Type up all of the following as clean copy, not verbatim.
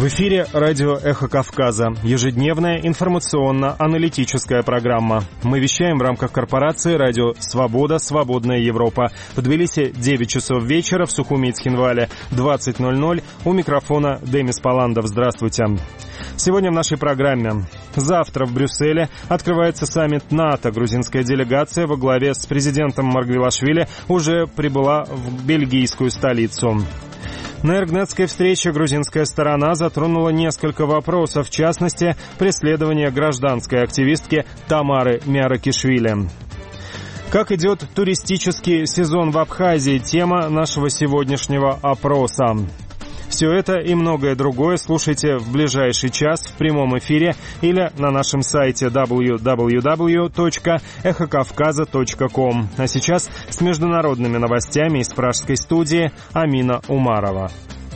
эфире радио «Эхо Кавказа». Ежедневная информационно-аналитическая программа. Мы вещаем в рамках корпорации «Радио Свобода. Свободная Европа». В Тбилиси 9 часов вечера, в Сухуми и Цхинвале 20:00. У микрофона Демис Паландов. Здравствуйте. Сегодня в нашей программе. Завтра в Брюсселе открывается саммит НАТО. Грузинская делегация во главе с президентом Маргвелашвили уже прибыла в бельгийскую столицу. На Эргнетской встрече грузинская сторона затронула несколько вопросов, в частности, преследование гражданской активистки Тамары Миаракишвили. Как идет туристический сезон в Абхазии? Тема нашего сегодняшнего опроса. Все это и многое другое слушайте в ближайший час в прямом эфире или на нашем сайте www.эхокавказа.ком. А сейчас с международными новостями из пражской студии Амина Умарова.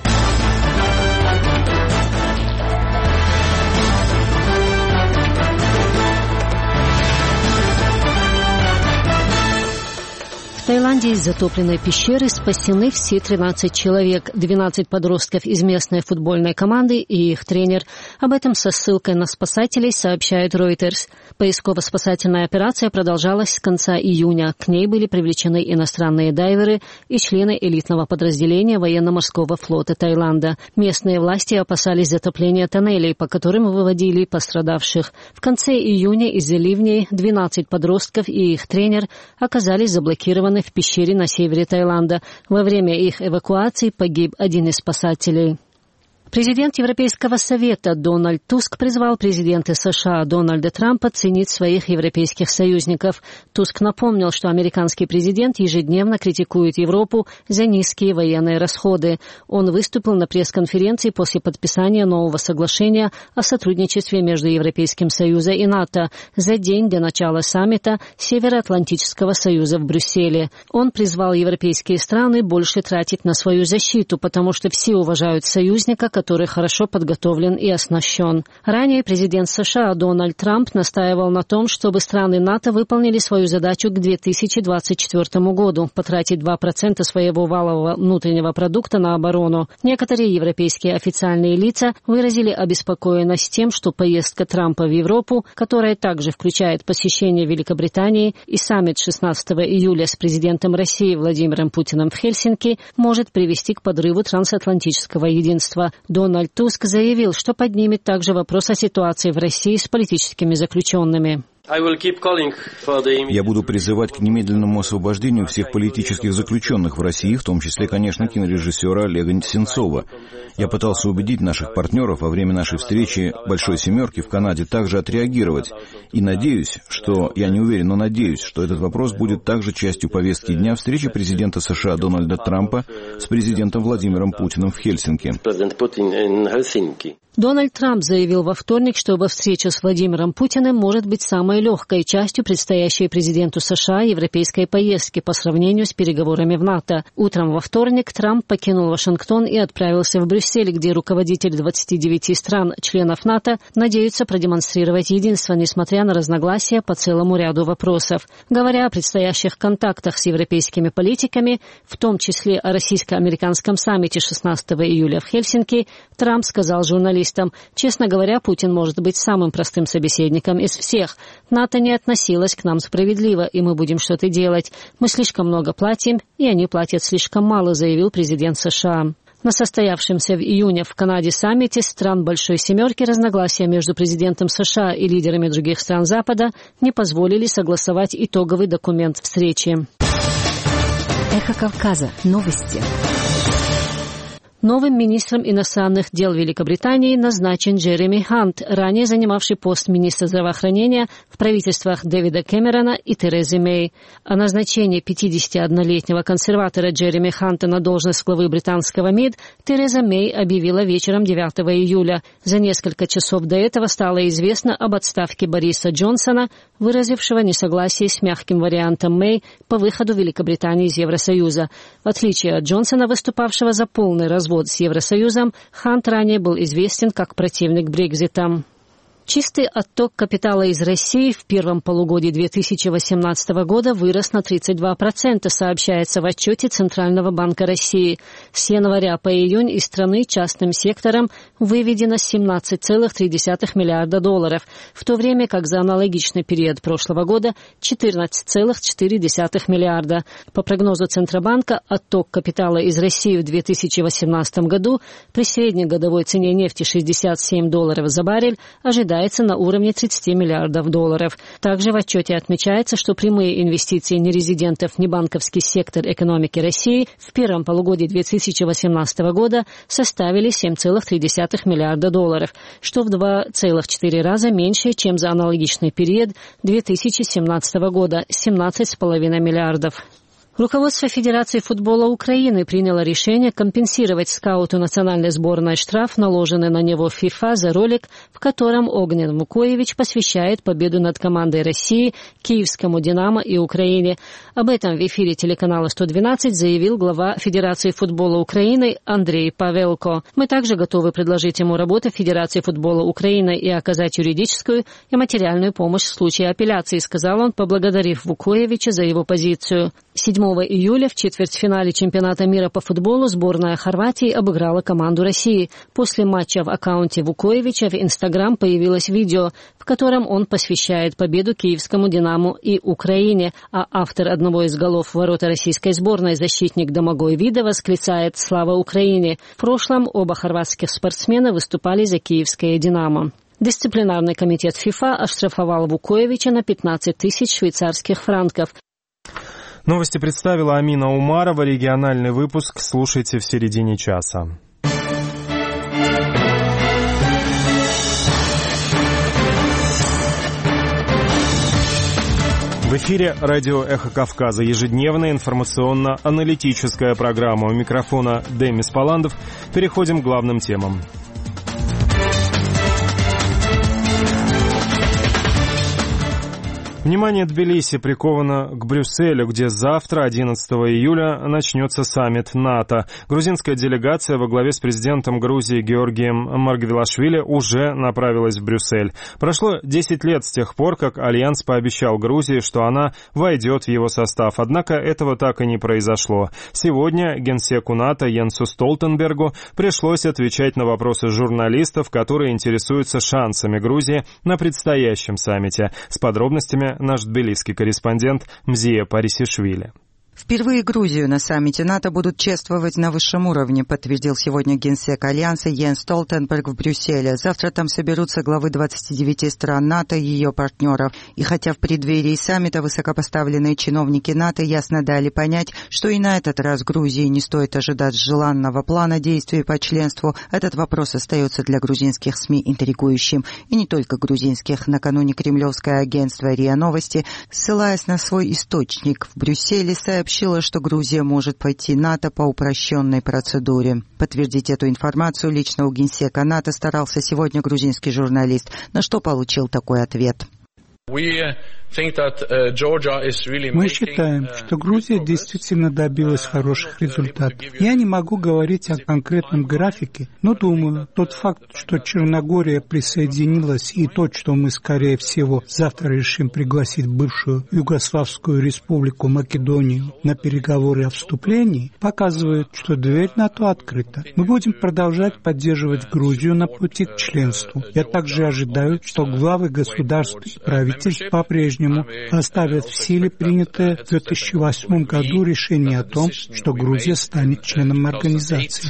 В Таиланде из затопленной пещеры спасены все 13 человек, 12 подростков из местной футбольной команды и их тренер. Об этом со ссылкой на спасателей сообщает Reuters. Поисково-спасательная операция продолжалась с конца июня. К ней были привлечены иностранные дайверы и члены элитного подразделения военно-морского флота Таиланда. Местные власти опасались затопления тоннелей, по которым выводили пострадавших. В конце июня из-за ливней 12 подростков и их тренер оказались заблокированы в пещере на севере Таиланда. Во время их эвакуации погиб один из спасателей. Президент Европейского совета Дональд Туск призвал президента США Дональда Трампа ценить своих европейских союзников. Туск напомнил, что американский президент ежедневно критикует Европу за низкие военные расходы. Он выступил на пресс-конференции после подписания нового соглашения о сотрудничестве между Европейским Союзом и НАТО за день до начала саммита Североатлантического союза в Брюсселе. Он призвал европейские страны больше тратить на свою защиту, потому что все уважают союзника, который хорошо подготовлен и оснащен. Ранее президент США Дональд Трамп настаивал на том, чтобы страны НАТО выполнили свою задачу к 2024 году – потратить 2% своего валового внутреннего продукта на оборону. Некоторые европейские официальные лица выразили обеспокоенность тем, что поездка Трампа в Европу, которая также включает посещение Великобритании и саммит 16 июля с президентом России Владимиром Путиным в Хельсинки, может привести к подрыву трансатлантического единства. Дональд Туск заявил, что поднимет также вопрос о ситуации в России с политическими заключенными. Я буду призывать к немедленному освобождению всех политических заключенных в России, в том числе, конечно, кинорежиссера Олега Сенцова. Я пытался убедить наших партнеров во время нашей встречи «Большой семерки» в Канаде также отреагировать. И надеюсь, я не уверен, но надеюсь, что этот вопрос будет также частью повестки дня встречи президента США Дональда Трампа с президентом Владимиром Путиным в Хельсинки. Дональд Трамп заявил во вторник, что во встрече с Владимиром Путиным может быть самой легкой частью предстоящей президенту США европейской поездки по сравнению с переговорами в НАТО. Утром во вторник Трамп покинул Вашингтон и отправился в Брюссель, где руководители 29 стран, членов НАТО, надеются продемонстрировать единство, несмотря на разногласия по целому ряду вопросов. Говоря о предстоящих контактах с европейскими политиками, в том числе о российско-американском саммите 16 июля в Хельсинки, Трамп сказал журналистам: «Честно говоря, Путин может быть самым простым собеседником из всех. НАТО не относилось к нам справедливо, и мы будем что-то делать. Мы слишком много платим, и они платят слишком мало», заявил президент США. На состоявшемся в июне в Канаде саммите стран Большой семерки разногласия между президентом США и лидерами других стран Запада не позволили согласовать итоговый документ встречи. Эхо Кавказа. Новости. Новым министром иностранных дел Великобритании назначен Джереми Хант, ранее занимавший пост министра здравоохранения в правительствах Дэвида Кэмерона и Терезы Мэй. О назначении 51-летнего консерватора Джереми Ханта на должность главы британского МИД Тереза Мэй объявила вечером 9 июля. За несколько часов до этого стало известно об отставке Бориса Джонсона, выразившего несогласие с мягким вариантом Мэй по выходу Великобритании из Евросоюза. В отличие от Джонсона, выступавшего за полный развод с Евросоюзом, Хант ранее был известен как противник Брексита. Чистый отток капитала из России в первом полугодии 2018 года вырос на 32%, сообщается в отчете Центрального банка России. С января по июнь из страны частным сектором выведено 17,3 миллиарда долларов, в то время как за аналогичный период прошлого года 14,4 миллиарда. По прогнозу Центробанка, отток капитала из России в 2018 году при средней годовой цене нефти $67 за баррель ожидается на уровне 30 миллиардов долларов. Также в отчете отмечается, что прямые инвестиции нерезидентов в небанковский сектор экономики России в первом полугодии 2018 года составили 7,3 миллиарда долларов, что в 2,4 раза меньше, чем за аналогичный период 2017 года – 17,5 миллиардов. Руководство Федерации футбола Украины приняло решение компенсировать скауту национальной сборной штраф, наложенный на него ФИФА за ролик, в котором Огнен Вукоевич посвящает победу над командой России, Киевскому «Динамо» и Украине. Об этом в эфире телеканала 112 заявил глава Федерации футбола Украины Андрей Павелко. Мы также готовы предложить ему работу в Федерации футбола Украины и оказать юридическую и материальную помощь в случае апелляции, сказал он, поблагодарив Вукоевича за его позицию. 7 июля в четвертьфинале чемпионата мира по футболу сборная Хорватии обыграла команду России. После матча в аккаунте Вукоевича в Инстаграм появилось видео, в котором он посвящает победу Киевскому «Динамо» и Украине, а автор одного из голов в ворота российской сборной, защитник Домагой Вида, восклицает «Слава Украине!». В прошлом оба хорватских спортсмена выступали за Киевское «Динамо». Дисциплинарный комитет ФИФА оштрафовал Вукоевича на 15 тысяч швейцарских франков. Новости представила Амина Умарова. Региональный выпуск слушайте в середине часа. В эфире радио «Эхо Кавказа». Ежедневная информационно-аналитическая программа. У микрофона Демис Паландов. Переходим к главным темам. Внимание Тбилиси приковано к Брюсселю, где завтра, 11 июля, начнется саммит НАТО. Грузинская делегация во главе с президентом Грузии Георгием Маргвелашвили уже направилась в Брюссель. Прошло 10 лет с тех пор, как Альянс пообещал Грузии, что она войдет в его состав. Однако этого так и не произошло. Сегодня генсеку НАТО Йенсу Столтенбергу пришлось отвечать на вопросы журналистов, которые интересуются шансами Грузии на предстоящем саммите. С подробностями наш тбилисский корреспондент Мзия Парисишвили. Впервые Грузию на саммите НАТО будут чествовать на высшем уровне, подтвердил сегодня генсек Альянса Йенс Столтенберг в Брюсселе. Завтра там соберутся главы 29 стран НАТО и ее партнеров. И хотя в преддверии саммита высокопоставленные чиновники НАТО ясно дали понять, что и на этот раз Грузии не стоит ожидать желанного плана действий по членству, этот вопрос остается для грузинских СМИ интригующим. И не только грузинских. Накануне кремлевское агентство РИА Новости, ссылаясь на свой источник в Брюсселе, сообщила, что Грузия может пойти НАТО по упрощенной процедуре. Подтвердить эту информацию лично у генсека НАТО старался сегодня грузинский журналист, на что получил такой ответ. Мы считаем, что Грузия действительно добилась хороших результатов. Я не могу говорить о конкретном графике, но думаю, тот факт, что Черногория присоединилась, и то, что мы, скорее всего, завтра решим пригласить бывшую Югославскую республику Македонию на переговоры о вступлении, показывает, что дверь НАТО открыта. Мы будем продолжать поддерживать Грузию на пути к членству. Я также ожидаю, что главы государств и правительств по-прежнему оставят в силе принятое в 2008 году решение о том, что Грузия станет членом организации.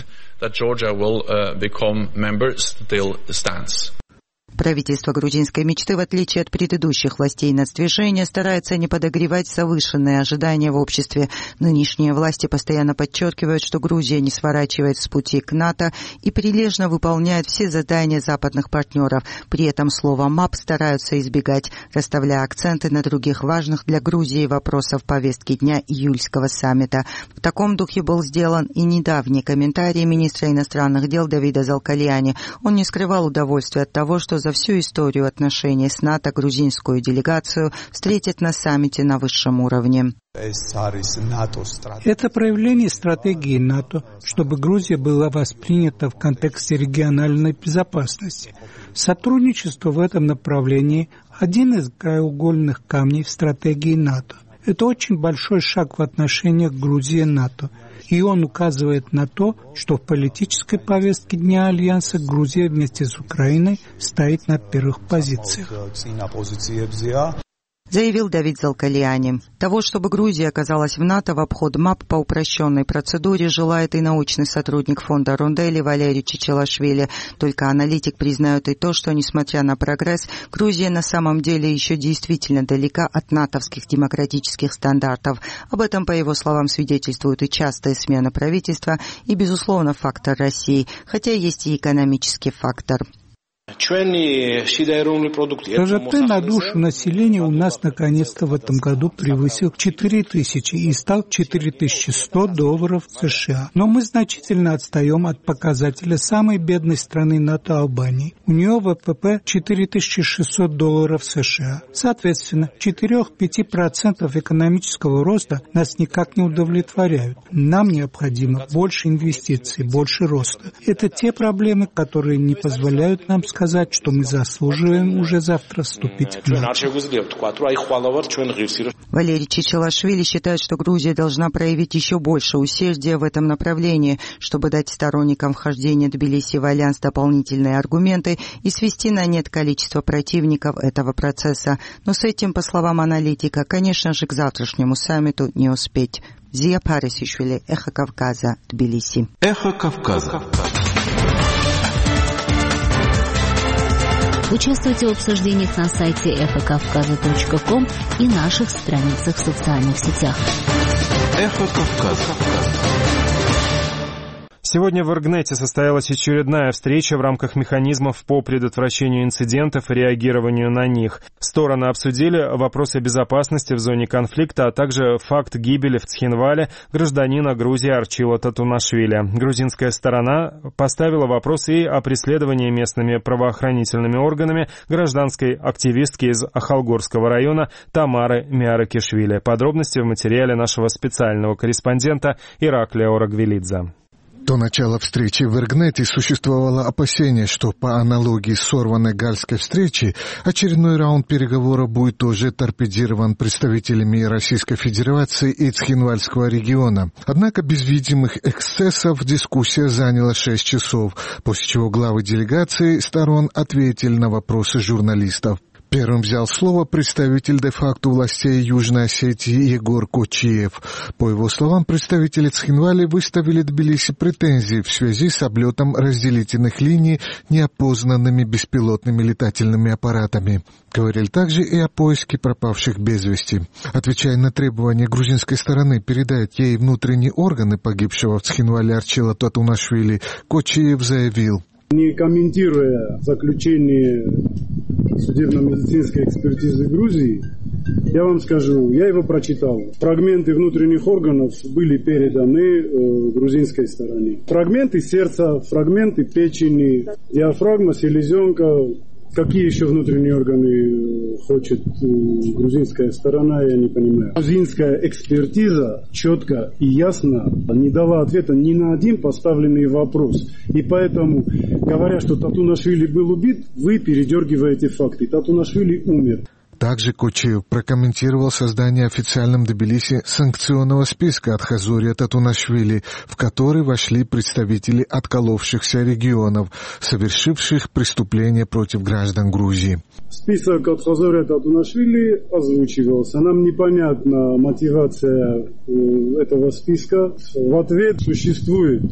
Правительство грузинской мечты, в отличие от предыдущих властей нацдвижения, старается не подогревать завышенные ожидания в обществе. Нынешние власти постоянно подчеркивают, что Грузия не сворачивает с пути к НАТО и прилежно выполняет все задания западных партнеров. При этом слово «МАП» стараются избегать, расставляя акценты на других важных для Грузии вопросах повестки дня июльского саммита. В таком духе был сделан и недавний комментарий министра иностранных дел Давида Залкалиани. Он не скрывал удовольствия от того, что за всю историю отношений с НАТО грузинскую делегацию встретят на саммите на высшем уровне. Это проявление стратегии НАТО, чтобы Грузия была воспринята в контексте региональной безопасности. Сотрудничество в этом направлении – один из краеугольных камней в стратегии НАТО. Это очень большой шаг в отношениях Грузии и НАТО. И он указывает на то, что в политической повестке Дня Альянса Грузия вместе с Украиной стоит на первых позициях. Заявил Давид Залкалиани. Того, чтобы Грузия оказалась в НАТО в обход МАП по упрощенной процедуре, желает и научный сотрудник фонда Рундели Валерий Чичилашвили. Только аналитик признает и то, что, несмотря на прогресс, Грузия на самом деле еще действительно далека от натовских демократических стандартов. Об этом, по его словам, свидетельствует и частая смена правительства, и, безусловно, фактор России, хотя есть и экономический фактор. ВВП на душу населения у нас наконец-то в этом году превысил 4000 и стал $4100 США. Но мы значительно отстаем от показателя самой бедной страны НАТО Албании. У нее ВВП $4600 США. Соответственно, 4-5% экономического роста нас никак не удовлетворяют. Нам необходимо больше инвестиций, больше роста. Это те проблемы, которые не позволяют нам сказать, что мы заслуживаем уже завтра вступить в НАТО. Валерий Чичилашвили считает, что Грузия должна проявить еще больше усердия в этом направлении, чтобы дать сторонникам вхождения Тбилиси в альянс дополнительные аргументы и свести на нет количество противников этого процесса. Но с этим, по словам аналитика, конечно же, к завтрашнему саммиту не успеть. Зия Парисишвили, Эхо Кавказа, Тбилиси. Эхо Кавказа. Участвуйте в обсуждениях на сайте эхокавказа.ком и наших страницах в социальных сетях. Эхо Кавказа. Сегодня в Иргнете состоялась очередная встреча в рамках механизмов по предотвращению инцидентов и реагированию на них. Стороны обсудили вопросы безопасности в зоне конфликта, а также факт гибели в Цхинвале гражданина Грузии Арчила Татунашвили. Грузинская сторона поставила вопрос и о преследовании местными правоохранительными органами гражданской активистки из Ахалгорского района Тамары Миаракишвили. Подробности в материале нашего специального корреспондента Ираклия Орагвелидзе. До начала встречи в Иргнете существовало опасение, что по аналогии с сорванной гальской встречей очередной раунд переговоров будет тоже торпедирован представителями Российской Федерации и Цхинвальского региона. Однако без видимых эксцессов дискуссия заняла 6 часов, после чего главы делегаций сторон ответили на вопросы журналистов. Первым взял слово представитель де-факто властей Южной Осетии Егор Кочиев. По его словам, представители Цхинвали выставили Тбилиси претензии в связи с облетом разделительных линий неопознанными беспилотными летательными аппаратами. Говорили также и о поиске пропавших без вести. Отвечая на требования грузинской стороны передать ей внутренние органы погибшего в Цхинвале Арчила Татунашвили, Кочиев заявил: не комментируя заключение судебно-медицинской экспертизы Грузии, я вам скажу, я его прочитал. Фрагменты внутренних органов были переданы грузинской стороне. Фрагменты сердца, фрагменты печени, диафрагма, селезенка. Какие еще внутренние органы хочет грузинская сторона, я не понимаю. Грузинская экспертиза четко и ясно не дала ответа ни на один поставленный вопрос. И поэтому, говоря, что Татунашвили был убит, вы передергиваете факты. Татунашвили умер. Также Кочиев прокомментировал создание официальным Тбилиси санкционного списка от Хазория Татунашвили, в который вошли представители отколовшихся регионов, совершивших преступления против граждан Грузии. Список от Хазория Татунашвили озвучивался. Нам непонятна мотивация этого списка. В ответ существует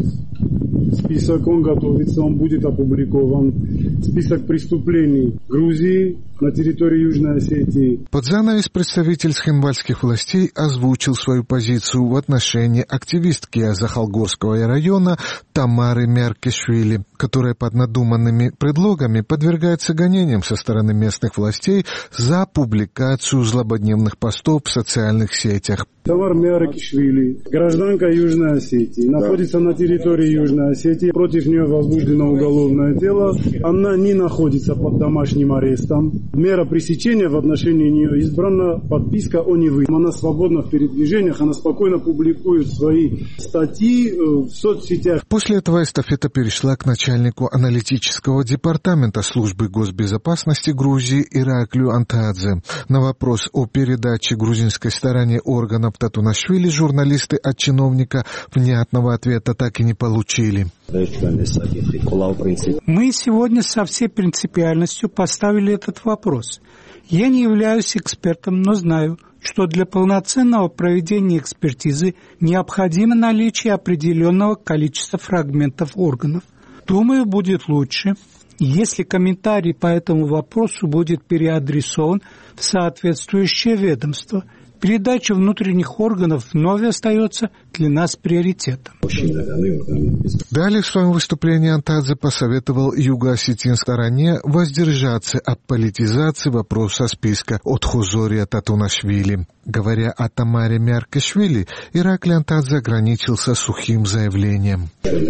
список, он готовится, он будет опубликован. Список преступлений Грузии на территории Южной Осетии. Под занавес представитель цхинвальских властей озвучил свою позицию в отношении активистки Ахалгорского района Тамары Миаракишвили, которая под надуманными предлогами подвергается гонениям со стороны местных властей за публикацию злободневных постов в социальных сетях. Тамара Миаракишвили, гражданка Южной Осетии, находится на территории Южной Осетии. Против нее возбуждено уголовное дело. Она не находится под домашним арестом. Мера пресечения в отношении нее избрана подписка о невыезде. Она свободна в передвижениях, она спокойно публикует свои статьи в соцсетях. После этого эстафета перешла к начальнику аналитического департамента службы госбезопасности Грузии Ираклию Антадзе. На вопрос о передаче грузинской стороне органов Татунашвили журналисты от чиновника внятного ответа так и не получили. Мы сегодня со всей принципиальностью поставили этот вопрос. Я не являюсь экспертом, но знаю, что для полноценного проведения экспертизы необходимо наличие определенного количества фрагментов органов. Думаю, будет лучше, если комментарий по этому вопросу будет переадресован в соответствующее ведомство. Передача внутренних органов вновь остается для нас приоритетом. Далее в своем выступлении Антадзе посоветовал юго-осетинской стороне воздержаться от политизации вопроса списка от Хузория Татунашвили. Говоря о Тамаре Мяркашвили, Ираклий Антадзе ограничился сухим заявлением.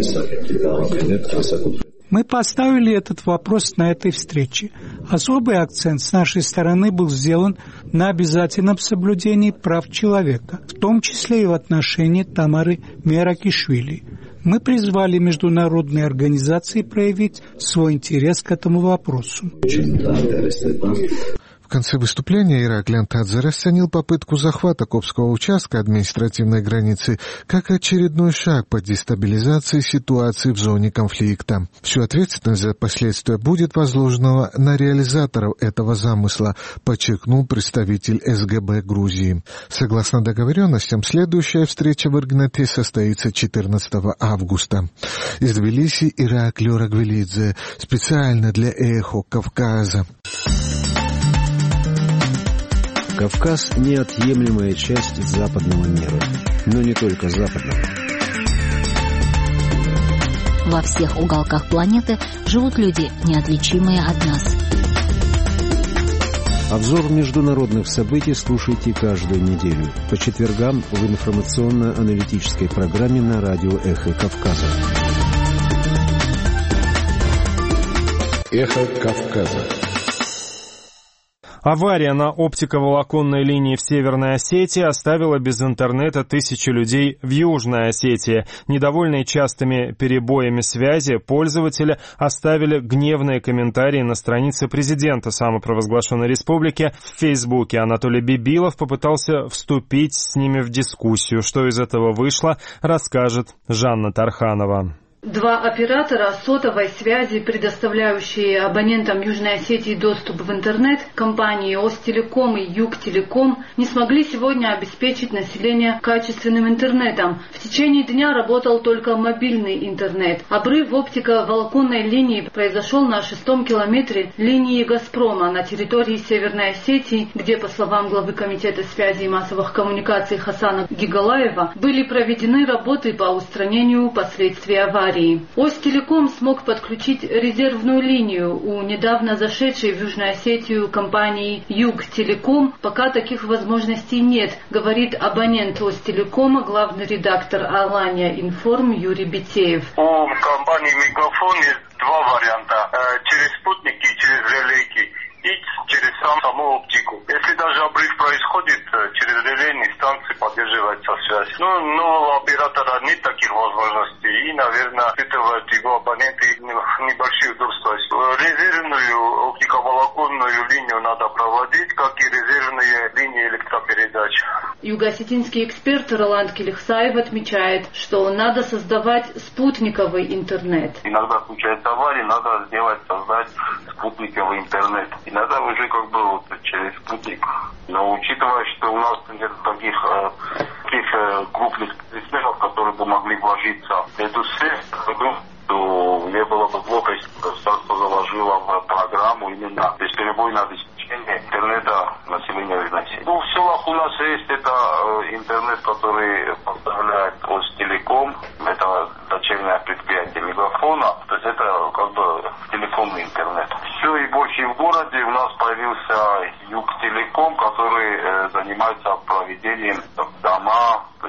Мы поставили этот вопрос на этой встрече. Особый акцент с нашей стороны был сделан на обязательном соблюдении прав человека, в том числе и в отношении Тамары Мяркашвили. Мы призвали международные организации проявить свой интерес к этому вопросу. В конце выступления Ираклий Антадзе расценил попытку захвата Копского участка административной границы как очередной шаг по дестабилизации ситуации в зоне конфликта. Всю ответственность за последствия будет возложена на реализаторов этого замысла, подчеркнул представитель СГБ Грузии. Согласно договоренностям, следующая встреча в Иргнете состоится 14 августа. Из Тбилиси Ираклий Рагвелидзе, специально для «Эхо Кавказа». Кавказ – неотъемлемая часть западного мира, но не только западного. Во всех уголках планеты живут люди, неотличимые от нас. Обзор международных событий слушайте каждую неделю по четвергам в информационно-аналитической программе на радио «Эхо Кавказа». «Эхо Кавказа». Авария на оптиковолоконной линии в Северной Осетии оставила без интернета тысячи людей в Южной Осетии. Недовольные частыми перебоями связи пользователи оставили гневные комментарии на странице президента самопровозглашенной республики в Фейсбуке. Анатолий Бибилов попытался вступить с ними в дискуссию. Что из этого вышло, расскажет Жанна Тарханова. Два оператора сотовой связи, предоставляющие абонентам Южной Осетии доступ в интернет, компании Остелеком и Югтелеком, не смогли сегодня обеспечить население качественным интернетом. В течение дня работал только мобильный интернет. Обрыв в оптиковолоконной линии произошел на 6-м километре линии «Газпрома» на территории Северной Осетии, где, по словам главы Комитета связи и массовых коммуникаций Хасана Гигалаева, были проведены работы по устранению последствий аварии. Остелеком смог подключить резервную линию у недавно зашедшей в Южную Осетию компании Югтелеком. Пока таких возможностей нет, говорит абонент Остелекома, главный редактор Алания Информ Юрий Битеев. У компании Мегафон есть два варианта. Через спутники и через релейки. И через саму оптику. Если даже обрыв происходит, через релейные станции поддерживается связь. Но нового оператора нет таких возможностей. И, наверное, испытывают его абоненты небольшие удобства. Резервную оптиковолоконную линию надо проводить, как и резервные линии электропередач. Юго-осетинский эксперт Роланд Келихсаев отмечает, что надо создавать спутниковый интернет. Иногда случается авария, надо создать спутниковый интернет. Иногда уже через спутник. Но учитывая, что у нас нет таких крупных систем, которые бы могли вложиться в эту связь, то не было бы плохо, если государство заложило в программу именно бесперебойное обеспечение интернета населения Южной Осетии. В селах у нас есть интернет, который поставляет Остелеком, это дочернее предприятие Мегафона, то есть это телефонный интернет. Все и больше в городе у нас появился Югтелеком, который занимается проведением дома, то есть в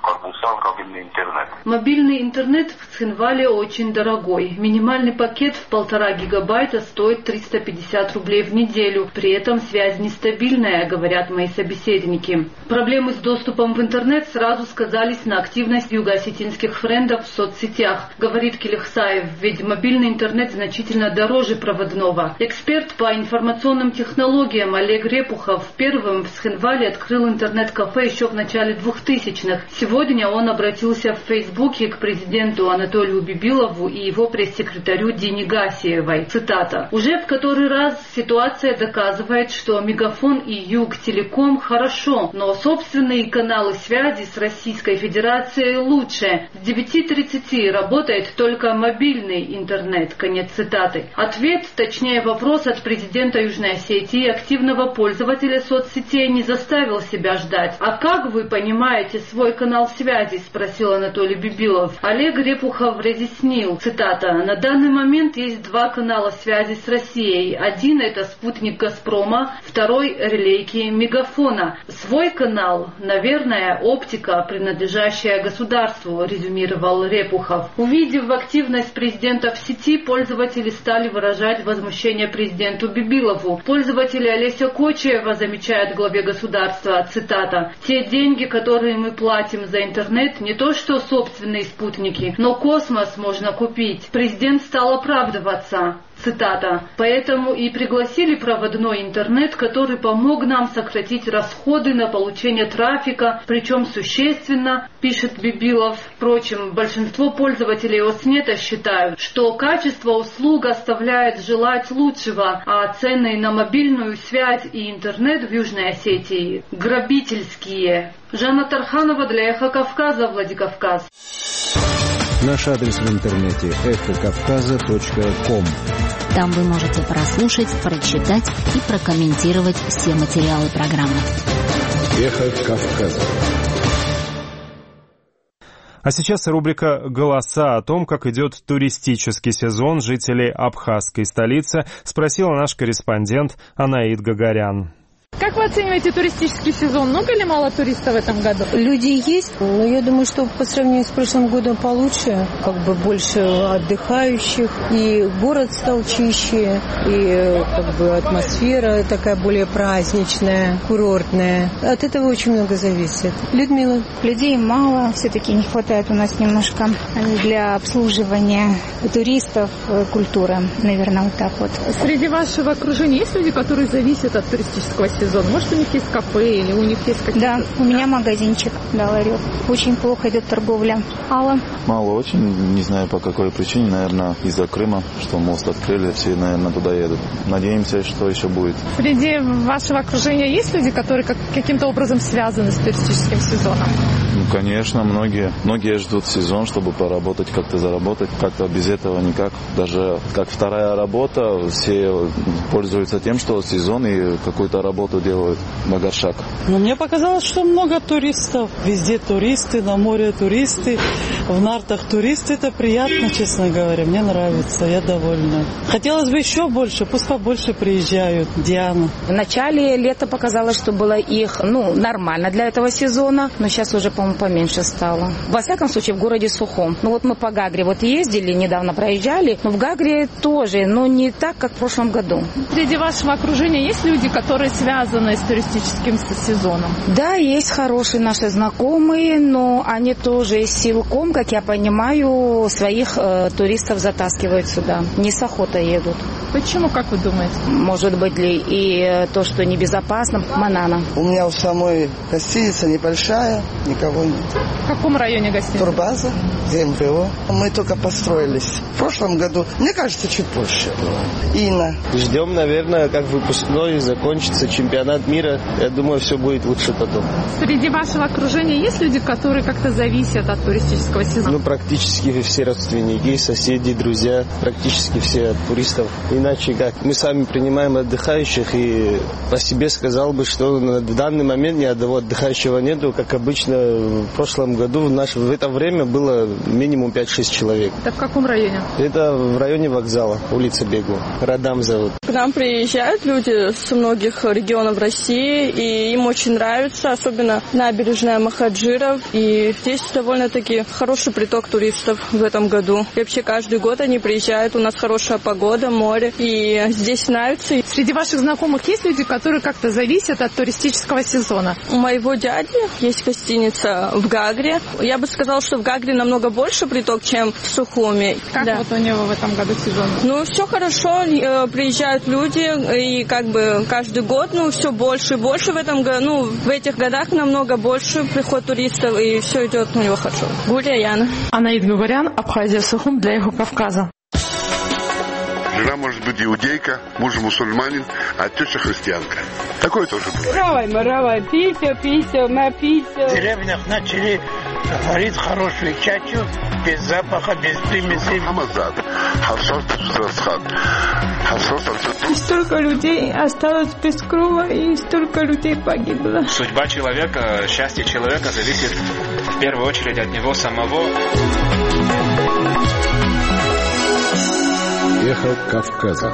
как бы сам кабельный интернет. Мобильный интернет в Цхинвале очень дорогой. Минимальный пакет в 1,5 гигабайта стоит 350 рублей в неделю. При этом связь нестабильная, говорят мои собеседники. Проблемы с доступом в интернет сразу сказались на активность юго-осетинских френдов в соцсетях, говорит Келихсаев, ведь мобильный интернет значительно дороже проводного. Эксперт по информационным технологиям Олег Репухов первым в Цхинвале открыл интернет-кафе еще в начале 2000-х. Сегодня он обратился в Фейсбуке к президенту Анатолию Бибилову и его пресс-секретарю Дине Гасиевой. Цитата. «Уже в который раз ситуация доказывает, что Мегафон и Югтелеком хорошо, но собственные каналы связи с Российской Федерацией лучше. С 9:30 работает только мобильный интернет». Конец цитаты. Ответ, точнее вопрос от президента Южной Осетии, активного пользователя соцсетей, не заставил себя ждать. «А как вы понимаете свой канал связи?» – спросил Анатолий Бибилов. Олег Репухов разъяснил, цитата, «На данный момент есть 2 канала связи с Россией. Один – это спутник «Газпрома», второй – релейки Мегафона. Свой канал, наверное, оптика, принадлежащая государству», – резюмировал Репухов. Увидев активность президента в сети, пользователи стали выражать возмущение президенту Бибилову. Пользователи Олеся Кочаева замечают главе государства, цитата, «Те деньги, которые мы платим за интернет, не то что собственные спутники, но космос можно купить». Президент стал оправдываться. Цитата. «Поэтому и пригласили проводной интернет, который помог нам сократить расходы на получение трафика, причем существенно», пишет Бибилов. Впрочем, большинство пользователей Оснета считают, что качество услуг оставляет желать лучшего, а цены на мобильную связь и интернет в Южной Осетии грабительские. Жанна Тарханова для Эхо Кавказа, Владикавказ. Наш адрес в интернете эхокавказа.ком. Там вы можете прослушать, прочитать и прокомментировать все материалы программы. Эхо Кавказа. А сейчас рубрика «Голоса» о том, как идет туристический сезон жителей абхазской столицы, спросила наш корреспондент Анаид Гагарян. Как вы оцениваете туристический сезон? Много или мало туристов в этом году? Люди есть, но я думаю, что по сравнению с прошлым годом получше. Как бы больше отдыхающих, и город стал чище, и как бы атмосфера такая более праздничная, курортная. От этого очень много зависит. Людмила? Людей мало, все-таки не хватает у нас немножко для обслуживания туристов, культуры, наверное, вот так вот. Среди вашего окружения есть люди, которые зависят от туристического сезона? Может, у них есть кафе или у них есть какие-то... Да, у меня магазинчик, да, ларек. Очень плохо идет торговля. Алла? Мало очень, не знаю по какой причине, наверное, из-за Крыма, что мост открыли, все, наверное, туда едут. Надеемся, что еще будет. Среди вашего окружения есть люди, которые каким-то образом связаны с туристическим сезоном? Ну, конечно, многие ждут сезон, чтобы поработать, как-то заработать. Как-то без этого никак. Даже как вторая работа, все пользуются тем, что сезон и какую-то работу делают. Магаршак. Ну, мне показалось, что много туристов. Везде туристы, на море туристы, в нартах туристы. Это приятно, честно говоря. Мне нравится, я довольна. Хотелось бы еще больше, пусть побольше приезжают. Диана. В начале лета показалось, что было их, нормально для этого сезона, но сейчас уже, по-моему, поменьше стало. Во всяком случае, в городе Сухом. Вот мы по Гагре ездили, недавно проезжали, но в Гагре тоже, но не так, как в прошлом году. Среди вашего окружения есть люди, которые связаны с туристическим сезоном? Да, есть хорошие наши знакомые, но они тоже силком, как я понимаю, своих туристов затаскивают сюда. Не с охотой едут. Почему, как вы думаете? Может быть ли и то, что небезопасно. Манана. У меня у самой гостиница небольшая, никого нет. В каком районе гостиница? Турбаза, ГМПО. Мы только построились. В прошлом году, мне кажется, чуть больше было. Инна. Ждем, наверное, как выпускной закончится чемпионат мира. Я думаю, все будет лучше потом. Среди вашего окружения есть люди, которые как-то зависят от туристического сезон? Ну, практически все родственники, соседи, друзья, практически все от туристов. Иначе как? Мы сами принимаем отдыхающих, и по себе сказал бы, что в данный момент ни одного отдыхающего нету. Как обычно, в прошлом году в это время было минимум 5-6 человек. Это в каком районе? Это в районе вокзала, улица Бегу. Радам зовут. К нам приезжают люди с многих регионов России, и им очень нравится, особенно набережная Махаджиров. И здесь довольно-таки хороший приток туристов в этом году. И вообще каждый год они приезжают, у нас хорошая погода, море, и здесь нравится. Среди ваших знакомых есть люди, которые как-то зависят от туристического сезона? У моего дяди есть гостиница в Гагре. Я бы сказала, что в Гагре намного больше приток, чем в Сухуми. Как вот у него в этом году сезон? Ну, все хорошо, приезжают люди, и как бы каждый год, все больше и больше в этом году, в этих годах намного больше приход туристов, и все идет у него хорошо. Гулия Яна. Анаид Гугарян, Абхазия, Сухум для Эхо Кавказа. Жена может быть иудейка, муж мусульманин, а теща христианка. Такое тоже бывает. Равай, пися, в деревнях начали варить хорошую чачу, без запаха, без примесей. Столько людей осталось без крова, и столько людей погибло. Судьба человека, счастье человека зависит в первую очередь от него самого. Эхо Кавказа.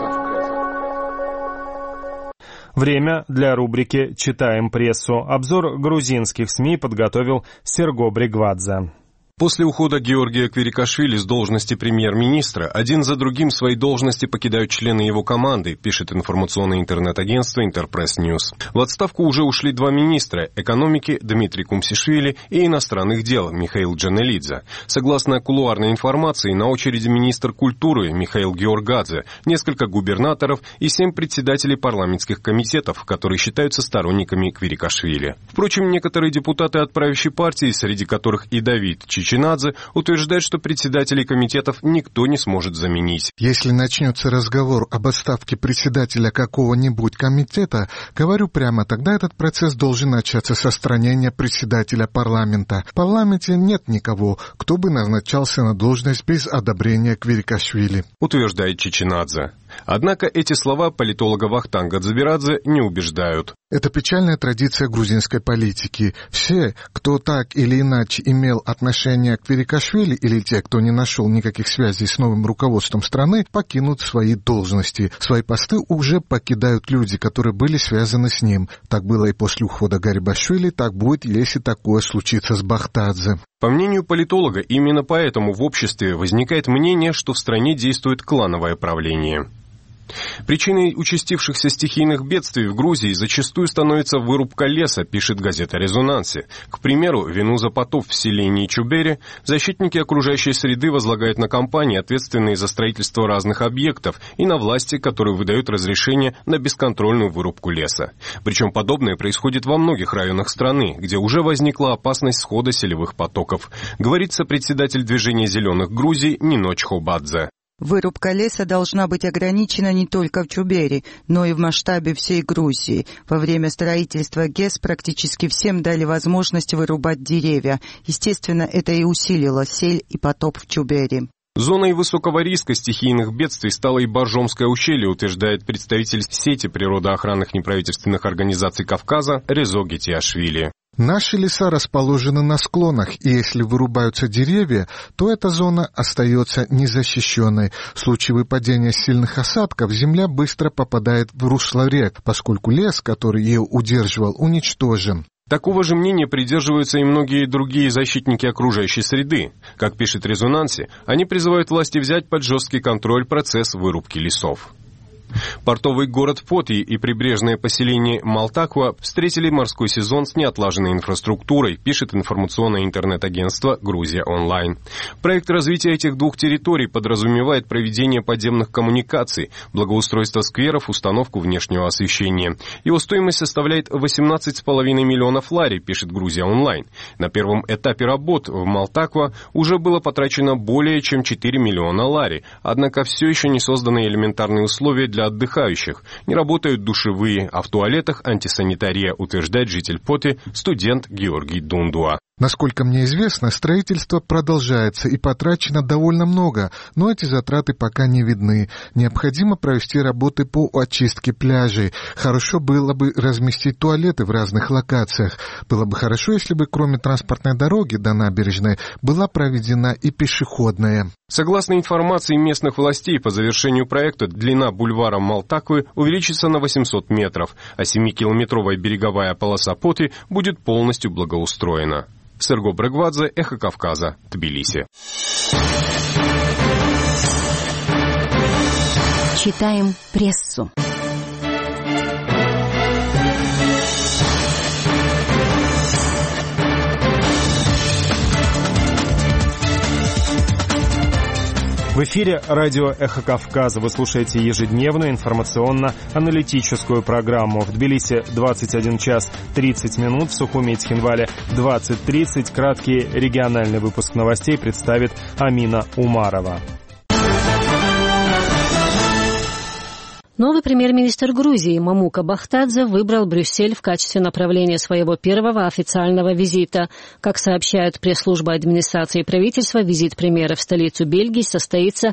Время для рубрики «Читаем прессу». Обзор грузинских СМИ подготовил Серго Бригвадзе. После ухода Георгия Квирикашвили с должности премьер-министра один за другим свои должности покидают члены его команды, пишет информационное интернет-агентство Интерпресс Ньюс. В отставку уже ушли два министра – экономики Дмитрий Кумсишвили и иностранных дел Михаил Джанелидзе. Согласно кулуарной информации, на очереди министр культуры Михаил Георгадзе, несколько губернаторов и 7 председателей парламентских комитетов, которые считаются сторонниками Квирикашвили. Впрочем, некоторые депутаты от правящей партии, среди которых и Давид Чичинадзе, утверждает, что председателей комитетов никто не сможет заменить. Если начнется разговор об отставке председателя какого-нибудь комитета, говорю прямо, тогда этот процесс должен начаться с отстранения председателя парламента. В парламенте нет никого, кто бы назначался на должность без одобрения Квирикашвили, утверждает Чичинадзе. Однако эти слова политолога Вахтанга Дзабирадзе не убеждают. Это печальная традиция грузинской политики. Все, кто так или иначе имел отношение к Квирикашвили, или те, кто не нашел никаких связей с новым руководством страны, покинут свои должности. Свои посты уже покидают люди, которые были связаны с ним. Так было и после ухода Гарибашвили, так будет, если такое случится с Бахтадзе. По мнению политолога, именно поэтому в обществе возникает мнение, что в стране действует клановое правление. Причиной участившихся стихийных бедствий в Грузии зачастую становится вырубка леса, пишет газета «Резонансе». К примеру, вину за потоп в селении Чубери защитники окружающей среды возлагают на компании, ответственные за строительство разных объектов, и на власти, которые выдают разрешение на бесконтрольную вырубку леса. Причем подобное происходит во многих районах страны, где уже возникла опасность схода селевых потоков, говорит сопредседатель движения «Зеленых» Грузии Нино Чхобадзе. Вырубка леса должна быть ограничена не только в Чубери, но и в масштабе всей Грузии. Во время строительства ГЭС практически всем дали возможность вырубать деревья. Естественно, это и усилило сель и потоп в Чубери. Зоной высокого риска стихийных бедствий стало и Боржомское ущелье, утверждает представитель сети природоохранных неправительственных организаций Кавказа Резо Гетиашвили. Наши леса расположены на склонах, и если вырубаются деревья, то эта зона остается незащищенной. В случае выпадения сильных осадков земля быстро попадает в русло рек, поскольку лес, который ее удерживал, уничтожен. Такого же мнения придерживаются и многие другие защитники окружающей среды. Как пишет «Резонансе», они призывают власти взять под жесткий контроль процесс вырубки лесов. Портовый город Поти и прибрежное поселение Малтаква встретили морской сезон с неотлаженной инфраструктурой, пишет информационное интернет-агентство «Грузия онлайн». Проект развития этих двух территорий подразумевает проведение подземных коммуникаций, благоустройство скверов, установку внешнего освещения. Его стоимость составляет 18,5 миллионов лари, пишет «Грузия онлайн». На первом этапе работ в Малтаква уже было потрачено более чем 4 миллиона лари, однако все еще не созданы элементарные условия для отдыхающих. Не работают душевые, а в туалетах антисанитария, утверждает житель Поти, студент Георгий Дундуа. Насколько мне известно, строительство продолжается и потрачено довольно много, но эти затраты пока не видны. Необходимо провести работы по очистке пляжей. Хорошо было бы разместить туалеты в разных локациях. Было бы хорошо, если бы кроме транспортной дороги до набережной была проведена и пешеходная. Согласно информации местных властей, по завершению проекта длина бульвара Малтаквы увеличится на 800 метров, а 7-километровая береговая полоса Поты будет полностью благоустроена. Серго Брегвадзе, Эхо Кавказа, Тбилиси. Читаем прессу. В эфире радио «Эхо Кавказа». Вы слушаете ежедневную информационно-аналитическую программу. В Тбилиси 21 час 30 минут, в Сухуми и Цхинвале 20:30. Краткий региональный выпуск новостей представит Амина Умарова. Новый премьер-министр Грузии Мамука Бахтадзе выбрал Брюссель в качестве направления своего первого официального визита. Как сообщает пресс-служба администрации правительства, визит премьера в столицу Бельгии состоится